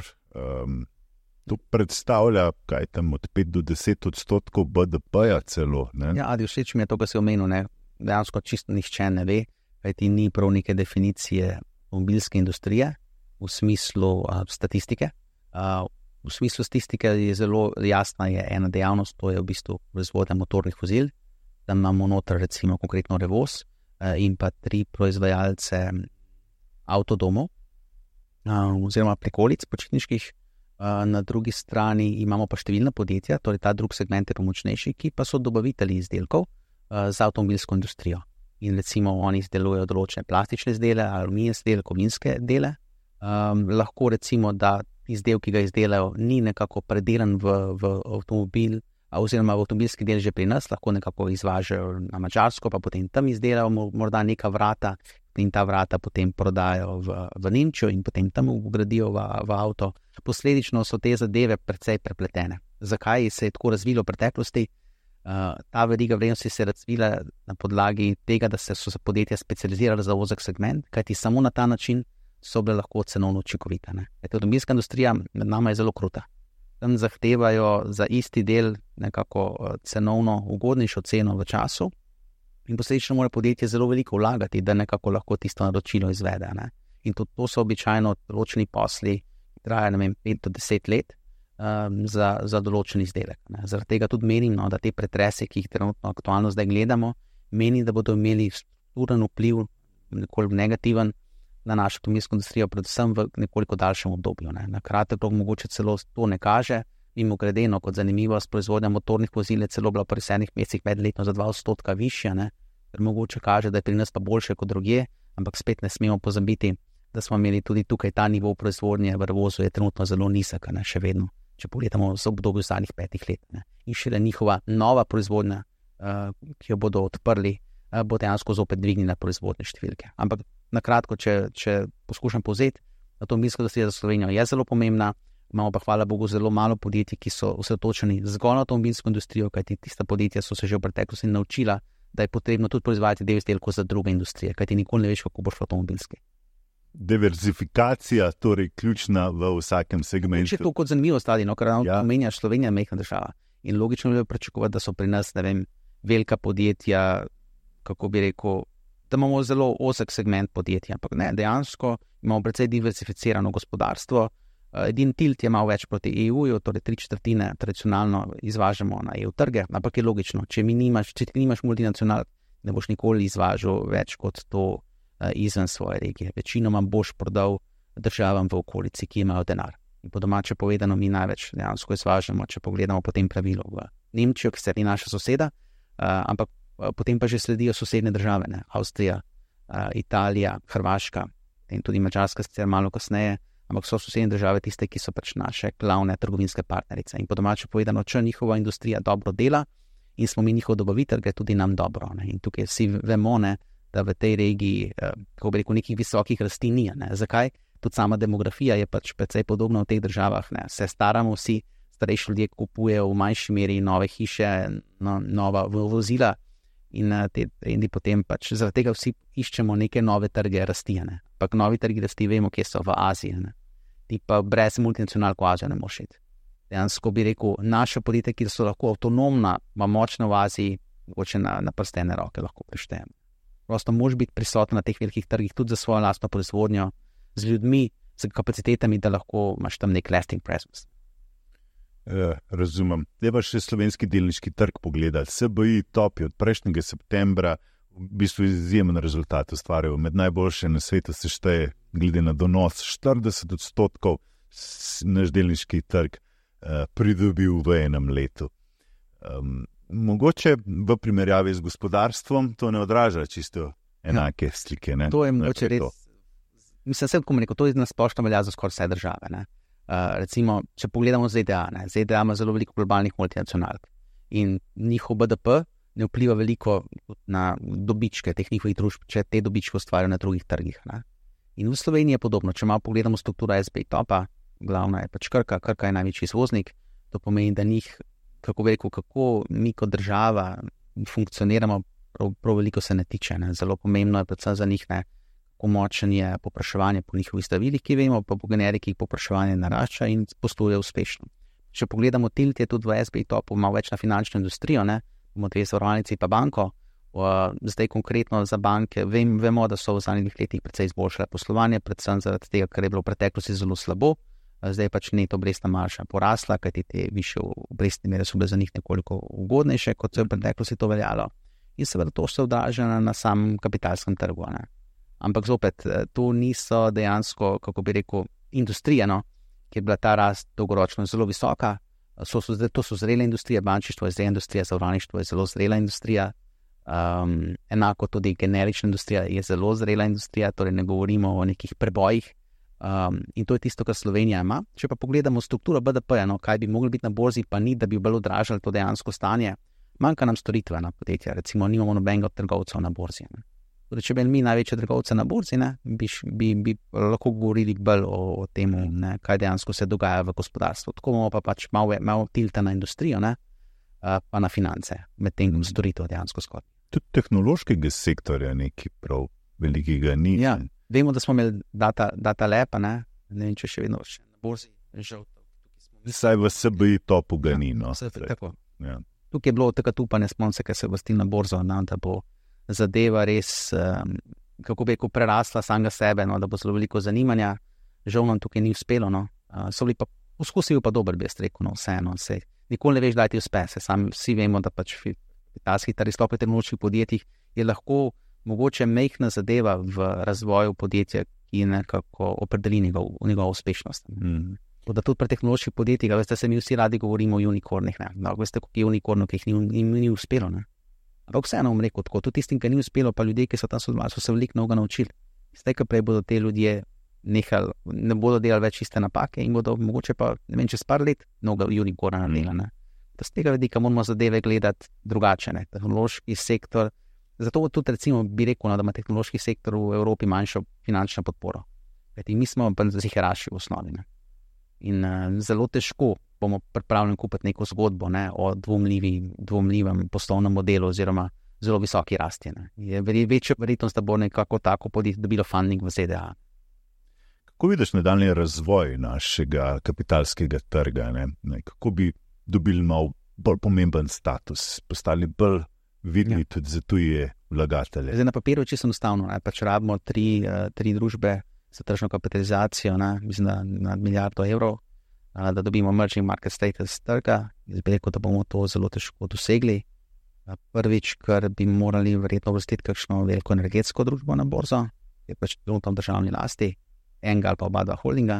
To predstavlja kaj tam od 5 do 10% BDP-ja celo. Adi, všeč mi je to, kar si omenil. Dejansko čisto nihče ne ve, kajti ni prav neke definicije avtomobilske industrije v smislu statistike. V smislu statistike je zelo jasna je ena dejavnost, to je v bistvu proizvodnja motornih vozil. Tam imamo noter recimo konkretno Revoz in pa 3 proizvajalce avtodomov oziroma prikolic počitniških. Na drugi strani imamo pa številna podjetja, torej ta drug segment je pa močnejši, ki pa so dobavitelji izdelkov za avtomobilsko industrijo. In recimo oni izdelujejo določene plastične izdelke, aluminijske izdelke, kovinske dele. Lahko recimo, da izdelek, ki ga izdelajo, ni nekako predelan v avtomobil oziroma v avtomobilski del že pri nas, lahko nekako izvažajo na Madžarsko, pa potem tam izdelajo morda neka vrata in ta vrata potem prodajo v Nemčijo in potem tam ugradijo v avto. Posledično so te zadeve precej prepletene. Zakaj se je tako razvilo v preteklosti? Ta veriga vrednosti se je razvila na podlagi tega, da so se podjetja specializirala za ozek segment, kajti samo na ta način so bile lahko cenovno učinkovite. Avtomobilska industrija med nama je zelo kruta. Tam zahtevajo za isti del nekako cenovno ugodnejšo ceno v času in posledično mora podjetje zelo veliko vlagati, da nekako lahko tisto naročilo izvede. In to so običajno določeni posli, ki trajajo 5 do 10 let za določen izdelek. Zaradi tega tudi menim, da te pretrese, ki jih trenutno aktualno zdaj gledamo, menim, da bodo imeli strukturen vpliv, nekoliko negativen, na našo avtomobilsko industrijo, predvsem v nekoliko daljšem obdobju. Na kratek rok mogoče celo to ne kaže. Mimogrede, kot zanimivost, proizvodnja motornih vozil je celo bila v prvih 7 mesecih medletno za 2% višja, ker mogoče kaže, da je pri nas pa boljše kot drugje, ampak spet ne smemo pozabiti, da smo imeli tudi tukaj ta nivo proizvodnje v Revozu je trenutno zelo nizek, še vedno, če pogledamo z obdobju zadnjih 5 let. In šele njihova nova proizvodnja, ki jo bodo odprli, bo dejansko zopet dvignila proizvodne številke. Ampak na kratko, če poskušam povzeti, avtomobilska industrija za Slovenijo je zelo pomembna, imamo pa hvala Bogu zelo malo podjetij, ki so osredotočeni zgolj na avtomobilsko industrijo, kajti tista podjetja so se že v preteklosti naučila, da je potrebno tudi proizvajati del izdelkov za druge industrije, kajti nikoli ne veš, kako boš v avtomobilski. Diverzifikacija, torej ključna v vsakem segmentu. Če to kot zanimivo stadi, ker omenjaš Slovenija majhna država in logično je pričakovati, da so pri nas, velika podjetja, kako bi rekel, da imamo zelo ozek segment podjetja, ampak ne, dejansko imamo precej diversificirano gospodarstvo. Edin tilt je malo več proti EU-ju, torej 3/4 tradicionalno izvažamo na EU trge, ampak je logično, če ti nimaš multinacionalk, ne boš nikoli izvažal več kot to izven svoje regije. Večinoma boš prodal državam v okolici, ki imajo denar. In po domače povedano, mi največ dejansko izvažamo, če pogledamo potem pravilo v Nemčijo, ki je naša soseda, ampak potem pa že sledijo sosednje države, Avstrija, Italija, Hrvaška in tudi Madžarska sicer malo kasneje, ampak so sosednje države tiste, ki so pač naše glavne trgovinske partnerice. In po domače povedano, če njihova industrija dobro dela in smo mi njihov dobavitelj, gre tudi nam dobro. In tukaj vsi vemo, da v tej regiji, kako bi rekel, nekih visokih rasti ni. Ne? Zakaj? Tudi sama demografija je pač precej podobna v teh državah. Ne? Se staramo vsi, starejši ljudje kupujejo v manjši meri nove hiše, nova vozila in te trendi potem pač zaradi tega vsi iščemo neke nove trge rasti. Ne? Ampak novi trgi rasti vemo, kje so v Aziji. Ne? Ti pa brez multinacionalk v Azijo ne moš iti. Dejansko bi rekel, naše podjetja, ki so lahko avtonomna, ima močna v Aziji, mogoče na prstene roke lahko preštejemo. Prosto moraš biti prisoten na teh velikih trgih tudi za svojo lastno proizvodnjo, z ljudmi, z kapacitetami, da lahko imaš tam nek lasting presence. Razumem. Zdaj pa še slovenski delniški trg pogledati. SBI top je od prejšnjega septembra v bistvu izjemen rezultat ustvaril. Med najboljše na svetu se šteje, glede na donos, 40% naš delniški trg pridobil v enem letu. Mogoče v primerjavi z gospodarstvom to ne odraža čisto enake slike. Ne? To je mogoče res. Mislim, se komunikam, to je nasplošno velja za skoraj vse države. Ne? Recimo, če pogledamo ZDA, ZDA ima zelo veliko globalnih multinacionalk in njihov BDP ne vpliva veliko na dobičke teh njihovih družb, če te dobičke ustvarjajo na drugih trgih. Ne? In v Sloveniji je podobno. Če malo pogledamo strukturo SBI topa, glavna je pač Krka je največji izvoznik, to pomeni, da njih, kako mi kot država funkcioniramo, prav veliko se ne tiče. Ne? Zelo pomembno je predvsem za njih, kako močen je povpraševanje po njihovih zdravilih, ki vemo, pa po generikih povpraševanje narašča in posluje uspešno. Če pogledamo tilt, je tudi v SBI topu malo več na finančno industrijo, imamo dve zavarovalnici pa banko. Zdaj konkretno za banke vemo, da so v zadnjih letih precej izboljšale poslovanje, predvsem zaradi tega, ker je bilo v preteklosti zelo slabo. Zdaj pač neto obrestna marža porasla, kajti te višje obrestne mere so bile za njih nekoliko ugodnejše, kot se je v preteklosti to veljalo. In seveda to se odraža na samem kapitalskem trgu. Ne? Ampak zopet, to niso dejansko, kako bi rekel, industrije, ki je bila ta rast dolgoročno zelo visoka. To so zrele industrije, bančništvo je zrela industrija, zavarovalništvo je zelo zrela industrija. Enako tudi generična industrija je zelo zrela industrija, torej ne govorimo o nekih prebojih. In to je tisto, kar Slovenija ima. Če pa pogledamo strukturo BDP-ja, kaj bi mogli biti na borzi, pa ni, da bi bolj odražali to dejansko stanje, manjka nam storitvena podjetja, recimo nimamo nobenega trgovcev na borzi. Torej, če bi mi največje trgovce na borzi, bi lahko govorili bolj o tem, kaj dejansko se dogaja v gospodarstvu. Tako bomo pa pač malo tilta na industrijo, pa na finance, medtem ko storitev dejansko skoraj. Tudi tehnološkega sektorja nekaj prav velikega ni. Ja, vemo, da smo imeli data lepa, ne vem, če še vedno na borzi, žal. Saj v SBI topu ga ni. Tako. Ja. Tukaj je bilo takrat upanje, spomnim se, ker se vrstili na borzo, da bo zadeva res, kako bi rekel, prerasla samega sebe, da bo zelo veliko zanimanja. Žal nam tukaj ni uspelo. So bili pa poskusili pa dober, bi jaz rekel, vseeno. Nikoli ne veš, da ti uspe. Vsi vemo, da pač kapitalski trg, sploh pri tehnoloških podjetjih, je lahko mogoče majhna zadeva v razvoju podjetja, ki nekako opredeli njegovo uspešnost. Da tudi pri tehnoloških podjetjih, veste, se mi vsi radi govorimo o unikornih. Veste, koliko je unikornov, ki jih ni uspelo. Ampak vseeno bom rekel tako, tudi tistim, ki ni uspelo, pa ljudje, ki so tam sodelovali, so se veliko novega naučili. Zdaj, ko prej bodo te ljudje nehali, ne bodo delali več iste napake in bodo mogoče pa, ne vem, čez par let mnogo unikorna naredila. Z tega vidika moramo zadeve gledati drugače. Tehnološki sektor, zato tudi recimo bi rekel, da ima tehnološki sektor v Evropi manjšo finančno podporo. Kajti mi smo pa ziheraši v osnovi. In zelo težko bomo pripravljeni kupiti neko zgodbo o dvomljivem poslovnem modelu oziroma zelo visoki rasti. Je večja verjetnost, da bo nekako tako podjetje dobilo funding v ZDA. Kako vidiš nadaljnji razvoj našega kapitalskega trga? Kako bi dobili malo bolj pomemben status, postali bolj vidni tudi za tuje vlagatelje? Zdaj na papirju je čisto enostavno. Pač rabimo tri družbe za tržno kapitalizacijo, mislim, na milijardo evrov, da dobimo emerging market status trga. Jaz bi rekel, da bomo to zelo težko dosegli. Prvič, ker bi morali verjetno uvrstiti kakšno veliko energetsko družbo na borzo, je pač trenutno v državni lasti, enega ali pa oba dva holdinga.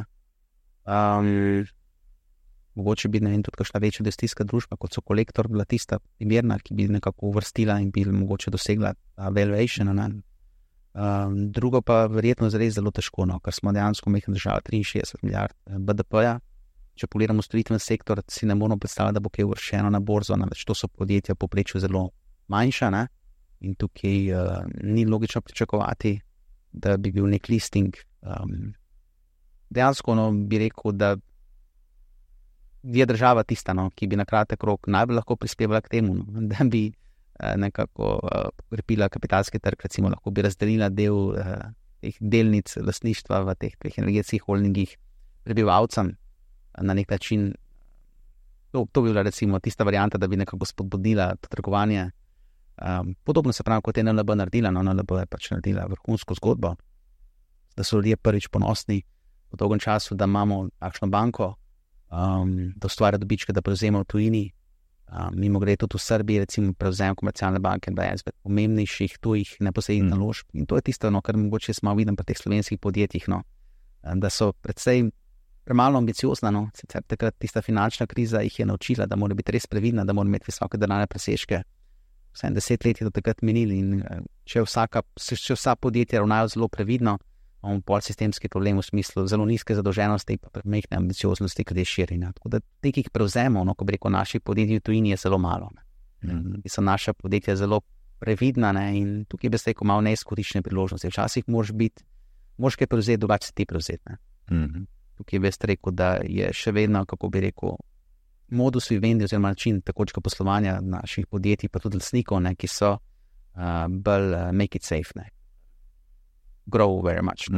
Mogoče bi tudi kakšna večja investicijska družba, kot so Kolektor, bila tista primerna, ki bi nekako uvrstila in bi mogoče dosegla valuation. Drugo pa verjetno zelo težko, ker smo dejansko majhna država, 63 milijard BDP-ja. Če pogledamo storitveni sektor, si ne moramo predstavljati, da bo kaj uvrščeno na borzo, namreč to so podjetja v povprečju zelo manjša, in tukaj ni logično pričakovati, da bi bil nek listing. Dejansko bi rekel, da je država tista, ki bi na kratek rok najbolj lahko prispevala k temu, da bi nekako pokrepila kapitalski trg, recimo lahko bi razdelila del teh delnic lastništva v teh energetskih holdingih prebivalcem na nek način. To bi bila recimo tista varianta, da bi nekako spodbudila to trgovanje. Podobno se pravi, kot je NLB naredila, NLB je pač naredila vrhunsko zgodbo, da so ljudje prvič ponosni po dolgem času, da imamo takšno banko, da ustvarja dobičke, da prevzema v tujini. Mimo gre tudi v Srbiji, recimo prevzem komercialne banke, da je ena izmed pomembnejših tujih neposrednih naložb. In to je tisto, kar mogoče smo videli pri teh slovenskih podjetjih, da so predvsej premalo ambiciozna. Sicer takrat tista finančna kriza jih je naučila, da mora biti res previdna, da mora imeti visoke denarne presežke. Vsaj 10 let je do takrat minili in če vsa podjetja ravnajo zelo previdno, imamo pol sistemski problem v smislu zelo nizke zadolženosti in premehne ambicioznosti, kad je širjenja. Tako da nekih prevzemov, ko bi rekel, naših podjetij v tujini je zelo malo. So naša podjetja zelo previdna in tukaj bi se rekel malo neizkoriščene priložnosti. Včasih moraš kaj prevzeti, drugače se ti prevzeti. Tukaj bi rekel, da je še vedno, kako bi rekel, modus vivendi oziroma način takočega poslovanja naših podjetij, pa tudi lastnikov, ki so bolj make it safe, grow very much.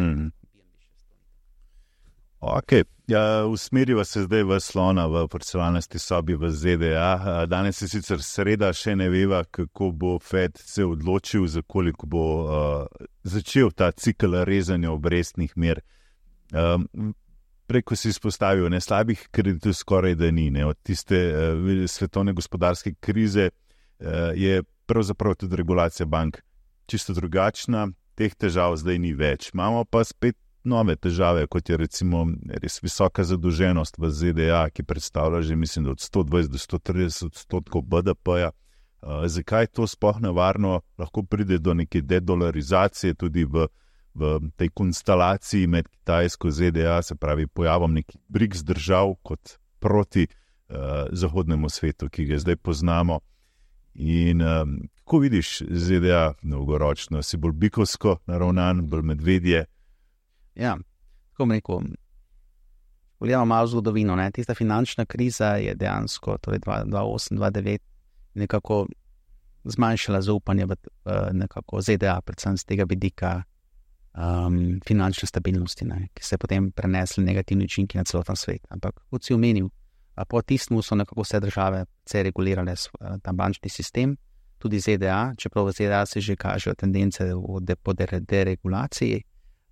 Ok, usmeriva se zdaj v slona v porcelanasti sobi v ZDA. Danes je sicer sreda, še ne veva, kako bo Fed se odločil, za koliko bo začel ta cikl rezanja obrestnih mer. Preko si izpostavil, slabih kreditov skoraj da ni. Od tiste svetovne gospodarske krize je pravzaprav tudi regulacija bank čisto drugačna. Teh težav zdaj ni več. Imamo pa spet nove težave, kot je recimo res visoka zadolženost v ZDA, ki predstavlja že, mislim, da od 120 do 130% BDP-ja. Zakaj to sploh nevarno? Lahko pride do neke dedolarizacije tudi v tej konstelaciji med Kitajsko in ZDA, se pravi pojavom nekih BRICS držav kot proti zahodnemu svetu, ki ga zdaj poznamo. In kako vidiš ZDA dolgoročno? Si bolj bikovsko naravnan, bolj medvedje? Ja, tako bom rekel, pogledamo malo zgodovino. Tista finančna kriza je dejansko, torej 2008-2009, nekako zmanjšala zaupanje v nekako ZDA, predvsem z tega vidika finančne stabilnosti, ki se je potem prenesli negativni učinki na celoten svet. Ampak kot si omenil, po tistem so nekako vse države regulirale ta bančni sistem, tudi ZDA, čeprav v ZDA se že kažejo tendence po deregulaciji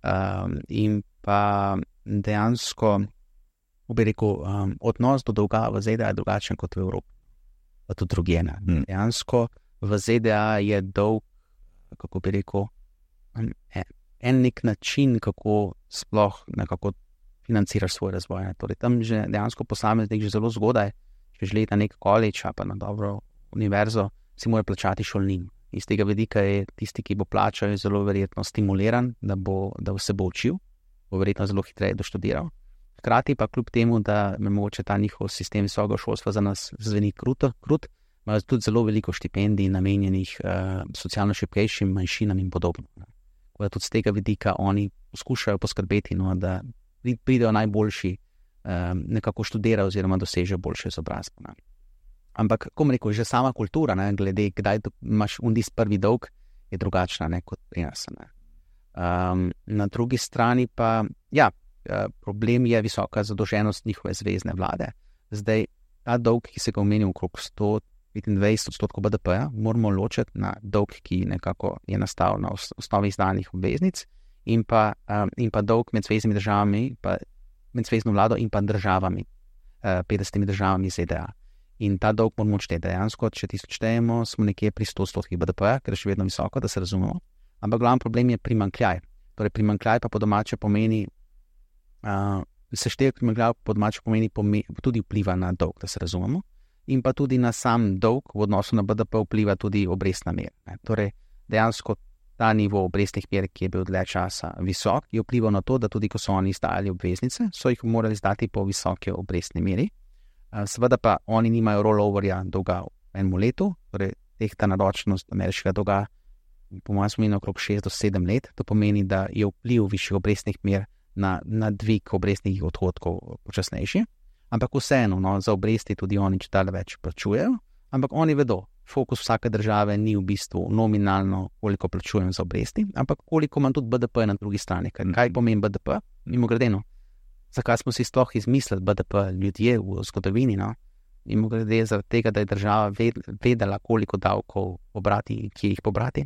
in pa dejansko, bi rekel, odnos do dolga v ZDA je drugačen kot v Evropi, pa tudi drugje. Dejansko v ZDA je dolg, kako bi rekel, en nek način, kako sploh nekako financiraš svoj razvoj. Torej, tam že dejansko posameznik že zelo zgodaj, če želi na nek college pa na dobro univerzo, si mora plačati šolnin. Iz tega vidika je tisti, ki bo plačal, zelo verjetno stimuliran, da se bo učil, bo verjetno zelo hitreje doštudiral. Hkrati pa kljub temu, da mogoče ta njihov sistem visokega šolstva za nas zveni krut, imajo tudi zelo veliko štipendij namenjenih socialno šibkejšim manjšinam in podobno. Da tudi z tega vidika oni poskušajo poskrbeti, da pridejo najboljši, nekako študirajo oziroma dosežejo boljše izobrazbe. Ampak, ko rekel, že sama kultura, glede kdaj imaš undis prvi dolg, je drugačna kot pri nas. Na drugi strani pa, problem je visoka zadolženost njihove zvezne vlade. Zdaj, ta dolg, ki se ga omenil okrog 125% BDP-ja, moramo ločiti na dolg, ki nekako je nastal na osnovi izdanih obveznic in pa dolg med zveznimi državami, med zvezno vlado in pa državami, 50 državami ZDA. In ta dolg moramo odšteti. Dejansko, če ti odštejemo, smo nekje pri 100% BDP-ja, ker je še vedno visoko, da se razumemo. Ampak glavni problem je primanjkljaj. Torej, primanjkljaj pa po domače pomeni, seštevek primanjkljaj po domače pomeni tudi vpliva na dolg, da se razumemo. In pa tudi na sam dolg v odnosu na BDP vpliva tudi obrestna mera. Torej, dejansko ta nivo obrestnih mer, ki je bil dlje časa visok, je vplival na to, da tudi ko so oni izdajali obveznice, so jih morali izdati po visoke obrestni meri. Seveda pa oni nimajo rolloverja dolga v enem letu, torej tehta naročnost ameriškega dolga po mojem spominu, okrog 6 do 7 let. To pomeni, da je vpliv višjih obrestnih mer na dvig obrestnih odhodkov počasnejši. Ampak vseeno, no, za obresti tudi oni čedalje več plačujejo, ampak oni vedo, fokus vsake države ni v bistvu nominalno, koliko plačujem za obresti, ampak koliko imam tudi BDP na drugi strani. Kaj pomeni BDP? Mimogrede, no, zakaj smo si sploh izmislili BDP ljudje v zgodovini? No? Mimogrede, zaradi tega, da je država vedela, koliko davkov pobrati in kje jih pobrati.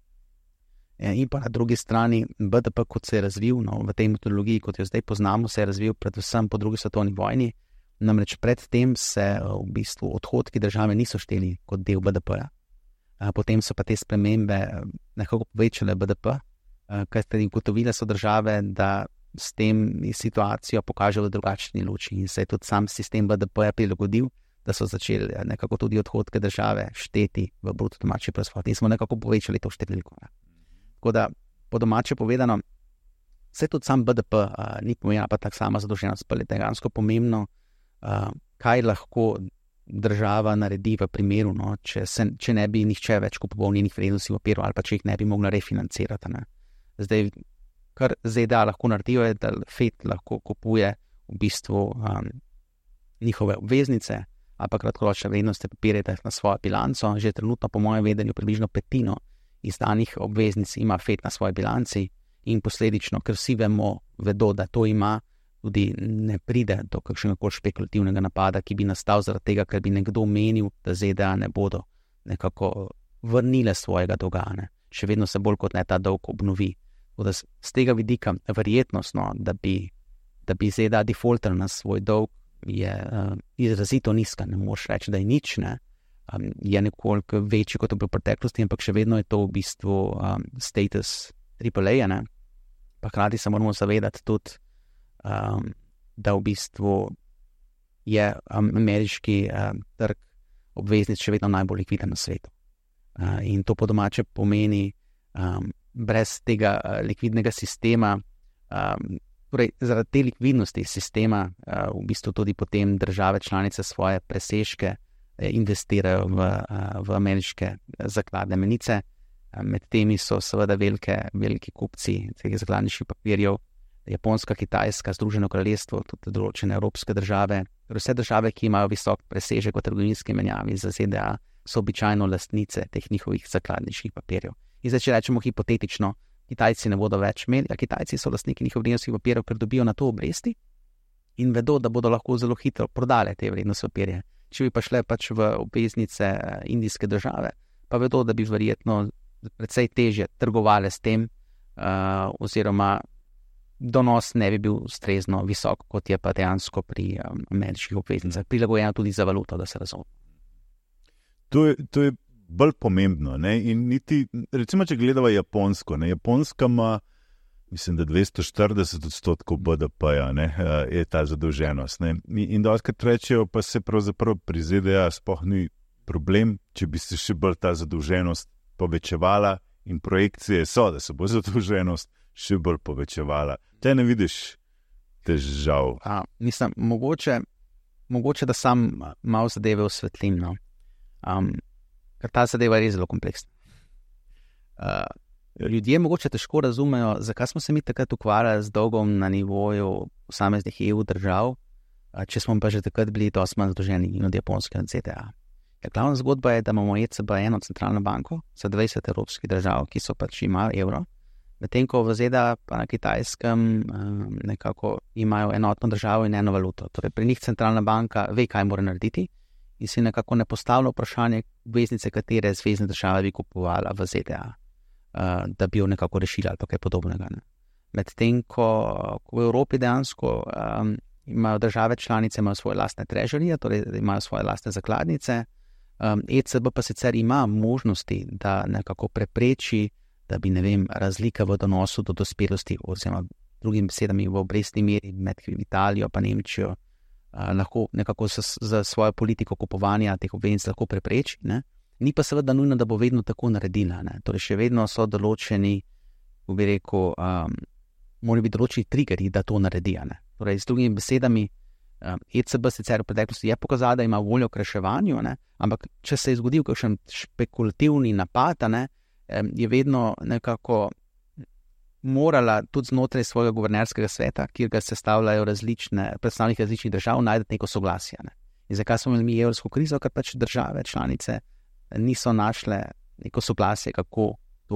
In pa na drugi strani BDP, kot se je razvil, no, v tej metodologiji, kot jo zdaj poznamo, se je razvil predvsem po drugi svetovni vojni. Namreč predtem se v bistvu odhodki države niso šteli kot del BDP-ja. Potem so pa te spremembe nekako povečale BDP, kajti ugotovile so države, da s tem situacijo pokažejo v drugačni luči in se je tudi sam sistem BDP-ja prilagodil, da so začeli nekako tudi odhodke države šteti v bruto domači proizvod in smo nekako povečali to številko. Tako da, po domače povedano, se tudi sam BDP ni pomembna, pa tako sama zadolženost, pa je dejansko pomembno, kaj lahko država naredi v primeru, no, če ne bi nihče več kupoval njenih vrednostnih papirjev ali pa če jih ne bi mogla refinancirati. Ne. Zdaj, kar ZDA lahko naredijo, je, da FED lahko kupuje v bistvu njihove obveznice ali pa kratkoročne vrednostne papirje na svojo bilanco. Že trenutno, po mojem vedenju, približno petino izdanih obveznic ima FED na svoji bilanci in posledično, ker vsi vedo, da to ima, tudi ne pride do kakšnega koli špekulativnega napada, ki bi nastal zaradi tega, ker bi nekdo menil, da ZDA ne bodo nekako vrnile svojega dolga. Ne. Še vedno se bolj kot ne ta dolg obnovi. Z tega vidika verjetnost, no, da bi ZDA defaulter na svoj dolg, je izrazito nizka. Ne moreš reči, da je nič, ne. Je nekoliko večji kot v preteklosti, ampak še vedno je to v bistvu status AAA, ne. Pa hkrati se moramo zavedati tudi, da v bistvu je ameriški trg obveznic še vedno najbolj likviden na svetu. In to po domače pomeni, brez tega likvidnega sistema, torej zaradi te likvidnosti sistema, v bistvu tudi potem države članice svoje presežke investirajo v ameriške zakladne menice. Med temi so seveda veliki kupci teh zakladniških papirjev, Japonska, Kitajska, Združeno kraljestvo, tudi določene evropske države. Vse države, ki imajo visok presežek v trgovinski menjavi za ZDA, so običajno lastnice teh njihovih zakladniških papirjev. In zdaj, če rečemo hipotetično, Kitajci ne bodo več imeli, Kitajci so lastniki njihovih vrednostnih papirjev, ker dobijo na to obresti in vedo, da bodo lahko zelo hitro prodali te vrednostne papirje. Če bi pa šle pač v obveznice indijske države, pa vedo, da bi verjetno precej težje trgovali s tem, oziroma donos ne bi bil ustrezno visok, kot je pa dejansko pri ameriških obveznicah, prilagojeno tudi za valuto, da se razume. To je bolj pomembno, ne? In niti, recimo, če gledava Japonsko, ne? Japonska ima, mislim, da 240% BDP-ja, ne? Je ta zadolženost, ne? In dostakrat rečejo, pa se pravzaprav pri ZDA sploh ni problem, če bi se še bolj ta zadolženost povečevala in projekcije so, da se bo zadolženost še bolj povečevala. Te ne vidiš težav? Mislim, mogoče da sam malo zadeve osvetlim, no. Ker ta zadeva je res zelo kompleksna. Ljudje mogoče težko razumejo, zakaj smo se mi takrat ukvarjali z dolgom na nivoju posameznih EU držav, če smo pa že takrat bili dosti manj zadolženi in od Japonske in ZDA. Glavna zgodba je, da imamo ECB eno centralno banko za 20 evropskih držav, ki so pač imeli evro, medtem ko v ZDA pa na Kitajskem nekako imajo enotno državo in eno valuto. Torej pri njih centralna banka ve, kaj mora narediti in si nekako ne postavlja vprašanje obveznice, katere zvezne države bi kupovala v ZDA, da bi jo nekako rešila ali pa kaj podobnega. Ne. Medtem ko v Evropi dejansko imajo države članice, imajo svoje lastne trežerije, torej imajo svoje lastne zakladnice, ECB pa sicer ima možnosti, da nekako prepreči, da bi, razlika v donosu do dospelosti, oziroma drugimi besedami v obrestni meri med Italijo pa Nemčijo, lahko nekako za svojo politiko kupovanja teh obveznic lahko prepreči. Ne? Ni pa seveda nujno, da bo vedno tako naredila. Ne? Torej še vedno so določeni, bi rekel, morajo biti določeni triggeri, da to naredi. Ne? Torej, z drugimi besedami, ECB sicer v preteklosti je pokazala, da ima voljo k reševanju, ne? Ampak če se je zgodil kakšen špekulativni napad, je vedno nekako morala tudi znotraj svojega guvernerskega sveta, kjer ga sestavljajo predstavniki različnih držav, najti neko soglasje. Ne. In zakaj smo imeli mi evrsko krizo? Ker pač države članice niso našle neko soglasje, kako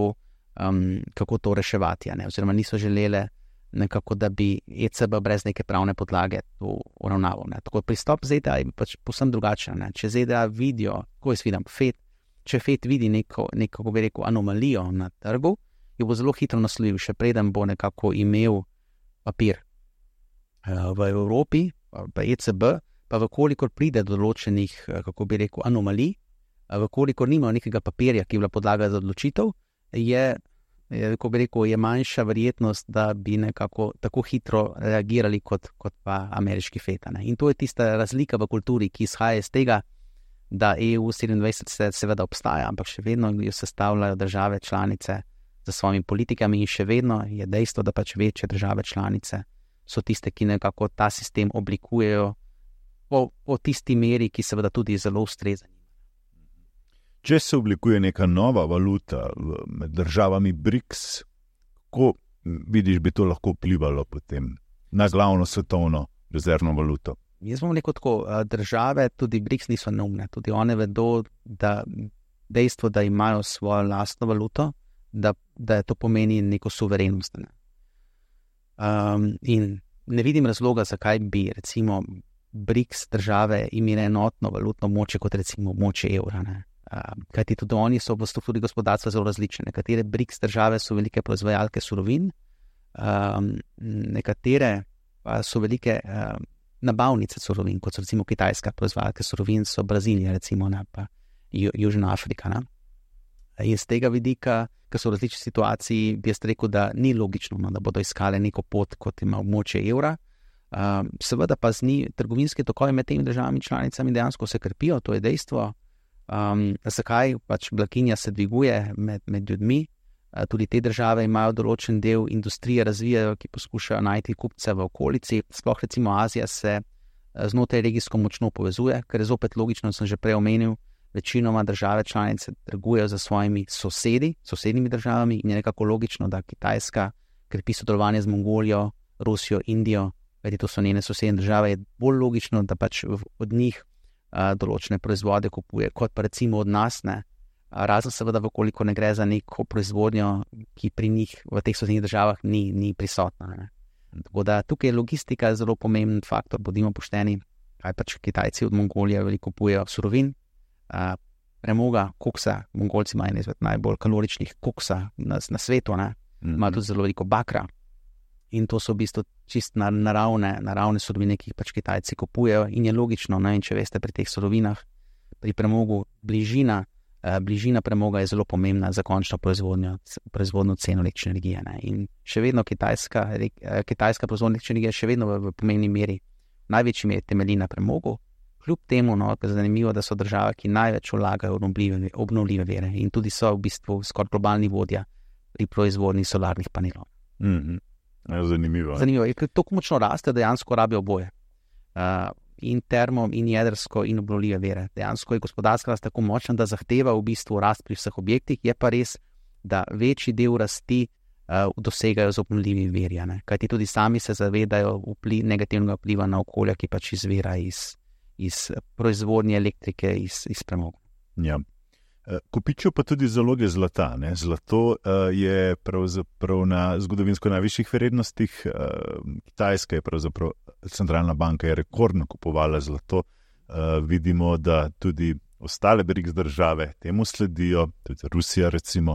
to reševati, ne. Oziroma niso želele nekako, da bi ECB brez neke pravne podlage to uravnaval. Tako pristop ZDA je pač povsem drugačen. Ne. Če ZDA vidijo, ko jaz vidim FED, če FED vidi neko, kako bi rekel, anomalijo na trgu, jo bo zelo hitro naslovil, še preden bo nekako imel papir. V Evropi, v ECB, pa vkolikor pride do določenih, kako bi rekel, anomalij, vkolikor nimajo nekega papirja, ki je bila podlaga za odločitev, kako bi rekel, je manjša verjetnost, da bi nekako tako hitro reagirali kot pa ameriški FED. In to je tista razlika v kulturi, ki izhaja iz tega, da EU27 seveda obstaja, ampak še vedno jo sestavljajo države članice za svojimi politikami in še vedno je dejstvo, da pač večje države članice so tiste, ki nekako ta sistem oblikujejo po tisti meri, ki seveda tudi zelo ustreza. Če se oblikuje neka nova valuta med državami BRICS, kako vidiš, bi to lahko vplivalo potem na glavno svetovno rezervno valuto? Jaz bom rekel tako, države, tudi BRICS niso neumne, tudi one vedo, da dejstvo, da imajo svojo lastno valuto, da to pomeni neko suverenost. In ne vidim razloga, zakaj bi recimo BRICS države imele enotno valutno moče kot recimo moče evra. Kajti tudi oni so v strukturi gospodarstva zelo različne. Nekatere BRICS države so velike proizvajalke surovin, nekatere pa so velike nabavnice surovin, kot so recimo Kitajska proizvajalke surovin, so Brazilija recimo, pa Južna Afrika. In z tega vidika, ker so v različni situaciji, bi jaz rekel, da ni logično, da bodo iskali neko pot, kot ima območje evra. Seveda pa trgovinske tokovi med temi državami članicami dejansko se krpijo, to je dejstvo. Zakaj? Pač blaginja se dviguje med ljudmi. Tudi te države imajo določen del industrije razvijajo, ki poskušajo najti kupce v okolici. Sploh recimo Azija se znotraj regijsko močno povezuje, ker je zopet logično, sem že prej omenil, večinoma države članice trgujejo za svojimi sosednjimi državami in je nekako logično, da Kitajska krepi sodelovanje z Mongolijo, Rusijo, Indijo, kajti to so njene sosednje države, je bolj logično, da pač od njih določene proizvode kupuje, kot pa recimo od nas, ne. Razen seveda, vkoliko ne gre za neko proizvodnjo, ki pri njih v teh sosednjih državah ni prisotna. Ne. Tako da tukaj je logistika zelo pomemben faktor, bodimo pošteni, kaj pač Kitajci od Mongolije veliko kupujejo surovin, premoga, koksa. Mongolci imajo eno izmed najbolj kaloričnih koksa na svetu, imajo tudi zelo veliko bakra in to so v bistvu čist naravne surovine, ki jih pač Kitajci kupujejo in je logično, in če veste, pri teh surovinah, pri premogu bližina premoga je zelo pomembna za končno proizvodno ceno električne energije. In še vedno kitajska proizvodna električne energije še vedno v pomembni meri, največji meri temelji na premogu. Kljub temu, je zanimivo, da so države, ki največ vlagajo v obnovljive vire in tudi so v bistvu skoraj globalni vodja pri proizvodnji solarnih panelov. Zanimivo. Zanimivo je, ker tako močno raste, dejansko rabijo oboje. In termo, in jedrsko, in obnovljive vire. Dejansko je gospodarska rast tako močna, da zahteva v bistvu rast pri vseh objektih, je pa res, da večji del rasti dosegajo z obnovljivimi viri, kajti tudi sami se zavedajo negativnega vpliva na okolje, ki pač izvira iz proizvodnje elektrike, iz premoga. Ja. Kopičijo pa tudi zaloge zlata. Zlato je pravzaprav na zgodovinsko najvišjih vrednostih. Kitajska je pravzaprav, centralna banka je rekordno kupovala zlato. Vidimo, da tudi ostale BRICS države temu sledijo, tudi Rusija recimo.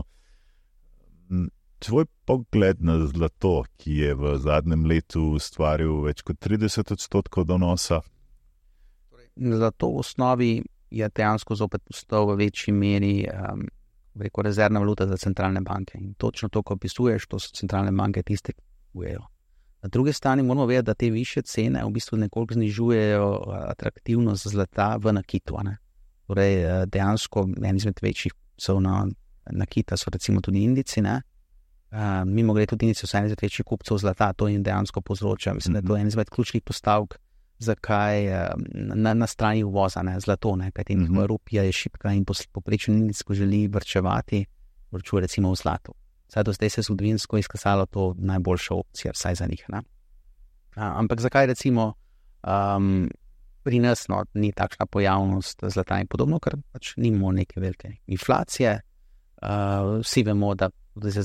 Tvoj pogled na zlato, ki je v zadnjem letu ustvaril več kot 30% donosa? Zlato v osnovi je dejansko zopet postal v večji meri rezervna valuta za centralne banke. In točno to, ko opisuješ, to so centralne banke tiste, ki kupujejo. Na drugi strani moramo vedeti, da te višje cene v bistvu nekoliko znižujejo atraktivnost zlata v nakitu. Torej, dejansko en izmed večjih so nakita so recimo tudi Indijci. Mimogrede tudi Indijci so en izmed večjih kupcev zlata, to jim dejansko povzroča. Mislim, da je to en izmed ključnih postavk, zakaj na strani uvoza zlato, kajti njihova rupija je šibka in poprečno Indijsko želi varčevati vrčuje recimo v zlatu. Saj do zdaj se je zgodovinsko izkazalo to najboljša opcija, vsaj za njih. Ampak zakaj recimo pri nas ni takšna pojavnost zlata in podobno, ker pač nimamo neke velike inflacije. Vsi vemo, da z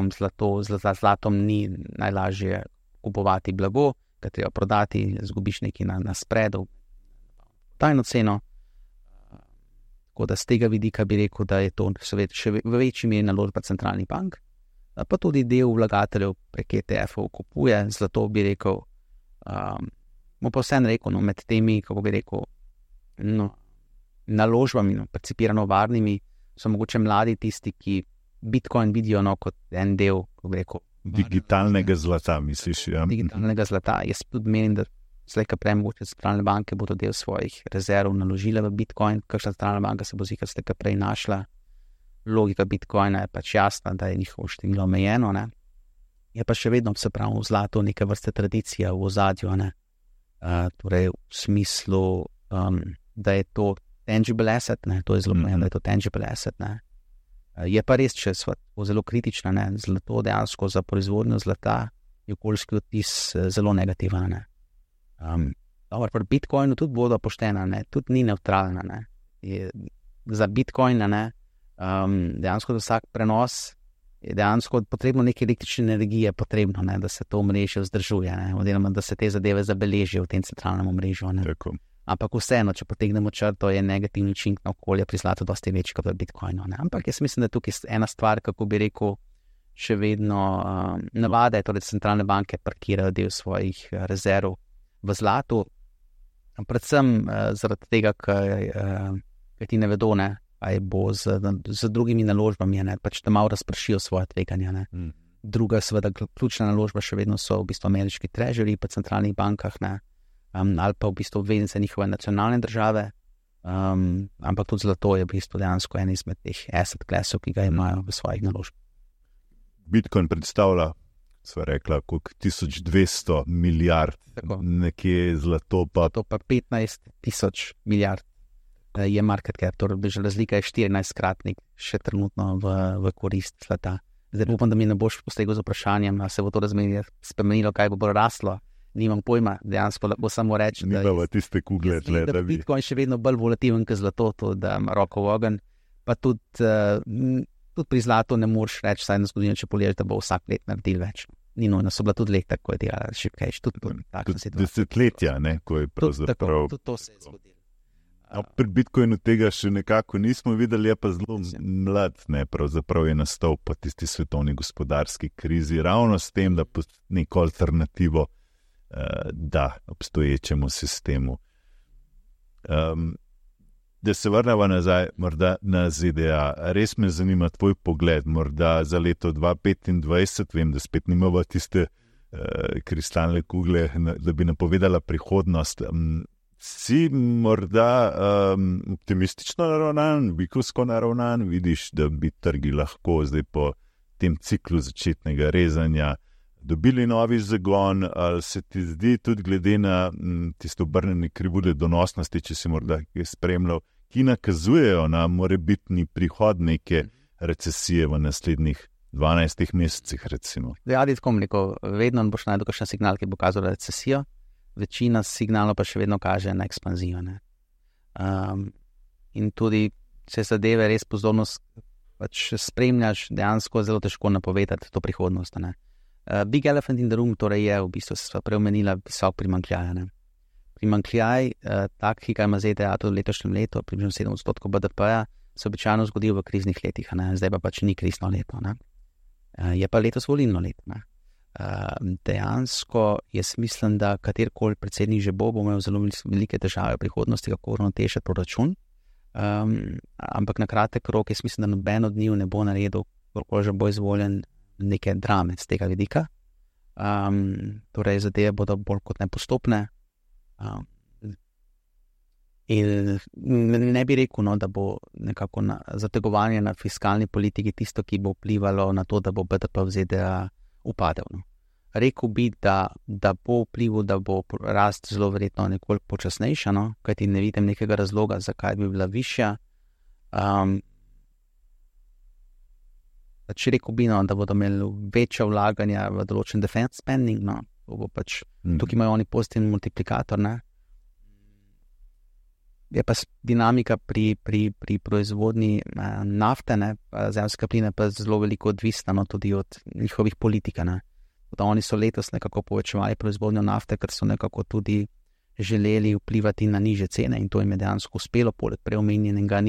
zlatom ni najlažje kupovati blago, ga treba prodati, zgubiš nekaj na spredu, tajno ceno. Tako da z tega vidika bi rekel, da je to še v večji meri naložba centralnih bank, pa tudi del vlagateljev prek ETF-ov kupuje. Zlato bi rekel, pa vseeno rekel, med temi, kako bi rekel, naložbami, percipirano varnimi, so mogoče mladi tisti, ki Bitcoin vidijo kot en del, kako bi rekel, digitalnega zlata, misliš? Ja. Digitalnega zlata. Jaz tudi menim, da slej, ko prej mogoče centralne banke bodo del svojih rezerv naložile v Bitcoin, kakšna centralna banka se bo zikrat slej, ko prej našla. Logika Bitcoina je pač jasna, da je njihovo število omejeno, ne. Je pa še vedno, se pravi, v zlatu neke vrste tradicija v ozadju, ne. Torej v smislu, da je to tangible asset, ne, to je zelo pomembno, da je to tangible asset, ne. Je pa res, če smo zelo kritična, ne, zlato dejansko za proizvodnjo zlata je okoljski odtis zelo negativen, ne. Pri Bitcoinu tudi bodo poštena, ne, tudi ni neutralna, ne. Za Bitcoina, ne, dejansko za vsak prenos je dejansko potrebno nekaj električne energije potrebno, ne, da se to omrežje vzdržuje, ne, oziroma da se te zadeve zabeležijo v tem centralnem omrežju, ne. Ampak vseeno, če potegnemo črto, je negativni učinek na okolje pri zlatu dosti večji kot v Bitcoinu, ne. Ampak jaz mislim, da tukaj je ena stvar, kako bi rekel, še vedno navada je to, da centralne banke parkirajo del svojih rezerv v zlatu, predvsem zaradi tega, ker ti ne vedo, ne, kaj bo z drugimi naložbami, ne, pač da malo razpršijo svoje tveganja, ne. Druga, seveda, ključna naložba še vedno so v bistvu ameriški treasury po centralnih bankah, ne, ali pa v bistvu obveznice njihove nacionalne države, ampak tudi zlato je v bistvu dejansko en izmed teh asset classov, ki ga imajo v svojih naložbah. Bitcoin predstavlja, sva rekla, koliko 1200 milijard, tako. Nekje zlato pa 15,000 milijard je market cap, torej razlika je 14-kratnik še trenutno v korist zlata. Zdaj upam, da mi ne boš postregel z vprašanjem, a se bo to razmerje spremenilo, kaj bo raslo. Nimam pojma, dejansko lahko samo reči, da tiste kugle tle, da bi Bitcoin še vedno bolj volativen kot zlato, to da ima roko v ogenj, pa tudi pri zlatu ne moreš reči, saj na zgodovino, če pogledaš, da bo vsak let naredil več. Ni nujno, so bila tudi leta, ko je delala šibkejš, tudi desetletja, ne, ko je pravzaprav. Tudi to se je zgodilo. Pri Bitcoinu tega še nekako nismo videli, je pa zelo mlad, ne, pravzaprav je nastal po tisti svetovni gospodarski krizi, ravno s tem, da neko alternativo da obstoječemu sistemu. Da se vrnemo nazaj, morda na ZDA. Res me zanima tvoj pogled, morda za leto 2025, vem, da spet nimamo tiste kristalne kugle, da bi napovedala prihodnost. Si morda optimistično naravnan, bikovsko naravnan, vidiš, da bi trgi lahko zdaj po tem ciklu začetnega rezanja dobili novi zagon, ali se ti zdi tudi glede na tisto obrnjene krivulje donosnosti, če si morda kaj spremljal, ki nakazujejo na morebitni prihod neke recesije v naslednjih 12 mesecih, recimo? Vedno boš najdel kakšen signal, ki bo kazal recesijo, večina signalov pa še vedno kaže na ekspanzijo. In tudi, če zadeve res pozorno pač spremljaš, dejansko zelo težko napovedati to prihodnost. Big elephant in the room torej je v bistvu, sva preomenila, visok primanjkljaj. Primanjkljaj, tak, ki ga ima ZDA tudi v letošnjem letu, približno 7% BDP-ja, se običajno zgodi v kriznih letih, zdaj pa pač ni krizno leto. Je pa letos volilno leto. Dejansko jaz mislim, da katerkoli predsednik že bo imel zelo velike težave v prihodnosti, kako uravnotežiti proračun, ampak na kratek rok jaz mislim, da noben od njiju ne bo naredil, koliko že bo izvoljen, neke drame z tega vidika. Torej zadeve bodo bolj kot nepostopne. In ne bi rekel, da bo nekako zategovanje na fiskalni politiki tisto, ki bo vplivalo na to, da bo BDP v ZDA upadel. Rekel bi, da bo vplival, da bo rast zelo verjetno nekoliko počasnejša, kajti ne vidim nekega razloga, zakaj bi bila višja. pač rekel bi, no, da bodo imeli večja vlaganja v določen defense spending, no, bo pač, tukaj imajo oni pozitivni multiplikator, ne. Je pa dinamika pri proizvodnji nafte, ne, zemeljskega plina pa zelo veliko odvisna, no, tudi od njihovih politik, ne. Da oni so letos nekako povečevali proizvodnjo nafte, ker so nekako tudi želeli vplivati na nižje cene in to jim je dejansko uspelo, poleg preomenjenega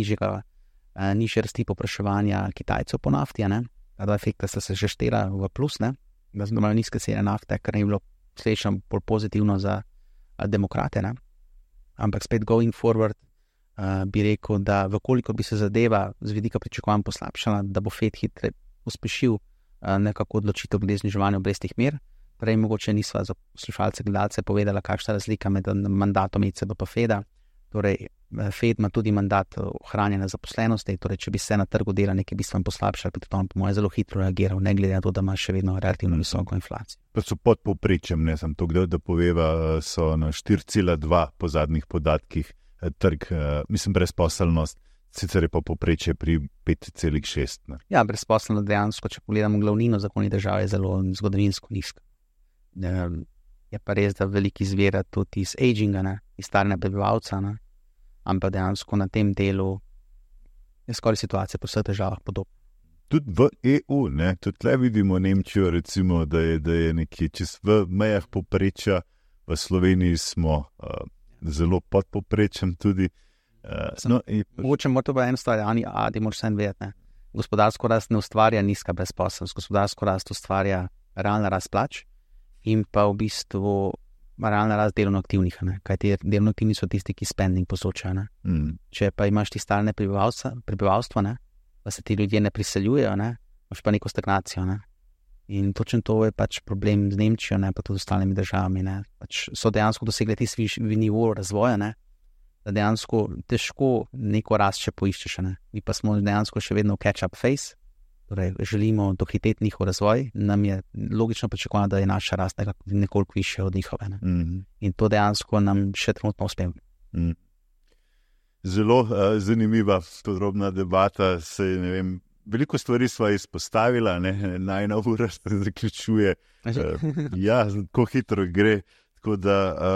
nižje rasti povpraševanja Kitajcev po nafti, ne. Ta dva efekta sta se že štela v plus, ne, da so imeli nizke cene nafte, kar je bilo slično bolj pozitivno za demokrate, ne. Ampak spet going forward bi rekel, da vkoliko bi se zadeva z vidika pričakovanj poslabšala, da bo Fed hitro uspešil nekako odločitev glede zniževanja obrestnih mer. Prej mogoče nisva za poslušalce, gledalce povedala, kakšna razlika med mandatom ECB pa Feda. Torej, Fed ima tudi mandat ohranjanja zaposlenosti, torej če bi se na trgu dela nekaj bistveno poslabšali, bi to po mojem zelo hitro reagiral, ne glede na to, da ima še vedno relativno visoko inflacijo. Pa so pod povprečjem, ne sem to kdaj, da poveva, so na 4,2 po zadnjih podatkih trg, mislim brezposelnost, sicer je pa povprečje pri 5,6. Ja, brezposelnost dejansko, če pogledamo glavnino zakonnih držav, je zelo zgodovinsko nizka. Je pa res, da veliko izvira tudi iz aginga, ne, iz staranja prebivalca, ne, ampak dejansko na tem delu je skoraj situacija po vseh državah podobna. Tudi v EU, ne, tudi tle vidimo Nemčijo, recimo, da je nekje čez v mejah povprečja, v Sloveniji smo zelo pod povprečjem tudi. Mogoče mora to pa eno stvar, Adi moraš sem vedeti, ne. Gospodarsko rast ne ustvarja nizka brezposelnost, gospodarsko rast ustvarja realna rast plač in pa v bistvu realna rast delovno aktivnih, ne, kajti delovno aktivni so tisti, ki spending posločajo, ne. Če pa imaš ti stalne prebivalstvo, ne, pa se ti ljudje ne priseljujejo, ne, imaš pa neko stagnacijo, ne. In točno to je pač problem z Nemčijo, ne, pa tudi z ostalimi državami, ne. Pač so dejansko dosegli tisti nivo razvoja, ne, da dejansko težko neko rast še poiščeš, ne. Mi pa smo dejansko še vedno v catch-up phase, torej želimo dohiteti njihov razvoj, nam je logično pričakovati, da je naša rast nekoliko više od njihove, ne. In to dejansko nam še trenutno uspeva. Zelo zanimiva, podrobna debata, ne vem, veliko stvari sva izpostavila, ne, najna ura se zaključuje. Ja, tako hitro gre, tako da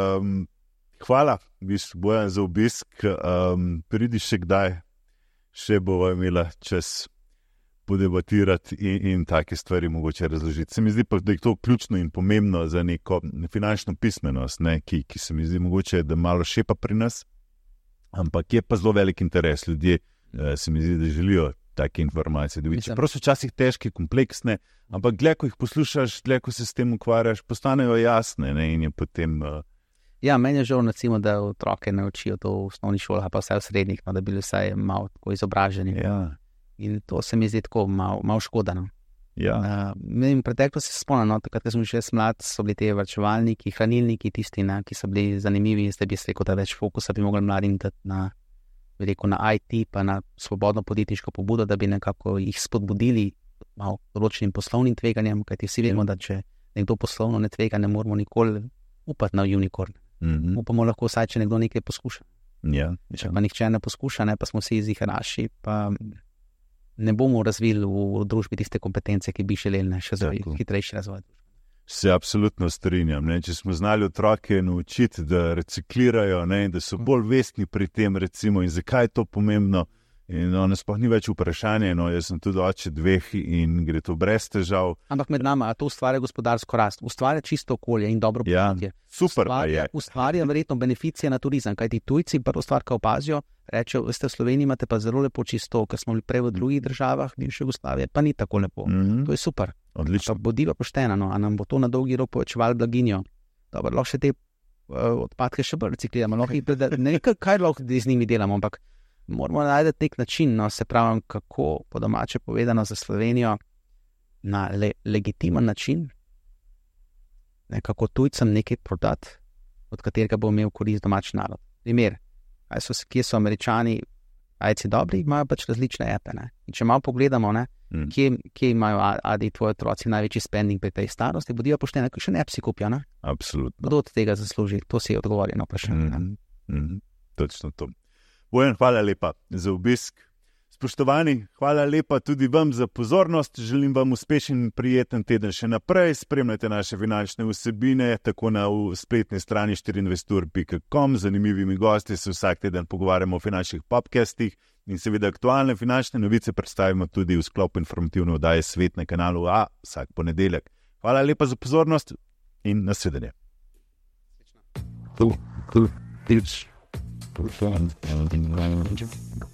hvala, Bojan, za obisk, pridi še kdaj, še bova imela čas podebatirati in take stvari mogoče razložiti. Se mi zdi pa, da je to ključno in pomembno za neko finančno pismenost, ne, ki se mi zdi mogoče, da malo šepa pri nas, ampak je pa zelo velik interes. Ljudje se mi zdi, da želijo take informacije dobiti. Čeprav so včasih težke, kompleksne, ampak dlje, ko jih poslušaš, dlje, ko se s tem ukvarjaš, postanejo jasne, ne, in je potem... Ja, meni je žal, recimo, da otroke naučijo to v osnovni šoli, pa vsaj v srednjih, no, da bili vsaj malo tako izobraženi. Ja. In to se mi zdi tako malo škoda, no. Ja. In preteklo se spomnim, no, takrat, ko sem še mlad, so bili te varčevalniki, hranilniki, tisti, ne, ki so bili zanimivi, zdaj bi rekel, da več fokusa bi mogli mladim dati na IT, pa na svobodno podjetniško pobudo, da bi nekako jih spodbudili malo določenim poslovnim tveganjem, kajti vsi vemo, da če nekdo poslovno ne tvega, ne moramo nikoli upati na unicorn. Upamo lahko vsaj, če nekdo nekaj poskuša. Ja. Če pa nihče ne poskuša, ne, pa smo vsi izihraši, pa ne bomo razvili v družbi tiste kompetence, ki bi želeli, še za hitrejši razvoj. Se absolutno strinjam, ne? Če smo znali otroke naučiti, da reciklirajo, ne? Da so bolj vestni pri tem, recimo, in zakaj je to pomembno, in sploh ni več vprašanje, no, jaz sem tudi oče 2 in gre to brez težav. Ampak med nama, to ustvarja gospodarsko rast, ustvarja čisto okolje in dobro počutje. Ja, super pa je. Ustvarja verjetno beneficije na turizem, kajti tujci prvo stvar, ko opazijo, rečejo, veste, v Sloveniji imate pa zelo lepo čisto, ker smo bili prej v drugih državah, bivše Jugoslavije, pa ni tako lepo. To je super. Odlično. Bodiva poštena, no, a nam bo to na dolgi rok povečevalo blaginjo. Dobro, lahko še te odpadke še bolj recikliramo, ne vem, kaj lahko z njimi delamo, ampak moramo najti nek način, no, se pravim, kako po domače povedano za Slovenijo na legitimen način nekako tujcem nekaj prodati, od katerega bo imel korist domač narod. Primer, kje so Američani ajci dobri, imajo pač različne epe, ne. In če malo pogledamo, ne, kje imajo Adi tvoji otroci največji spending pri tej starosti, bodijo pošteni, še ne psi kupijo, ne? Absolutno. Kdo od tega zasluži? To si je odgovoril na vprašanje. Točno to. Bojan, hvala lepa za obisk. Spoštovani, hvala lepa tudi vam za pozornost. Želim vam uspešen in prijeten teden še naprej. Spremljajte naše finančne vsebine tako na spletni strani 24ur.com. Z zanimivimi gosti se vsak teden pogovarjamo o finančnih podcastih in seveda aktualne finančne novice predstavimo tudi v sklopu informativne oddaje Svet na kanalu A vsak ponedeljek. Hvala lepa za pozornost in nasvidenje. Cool.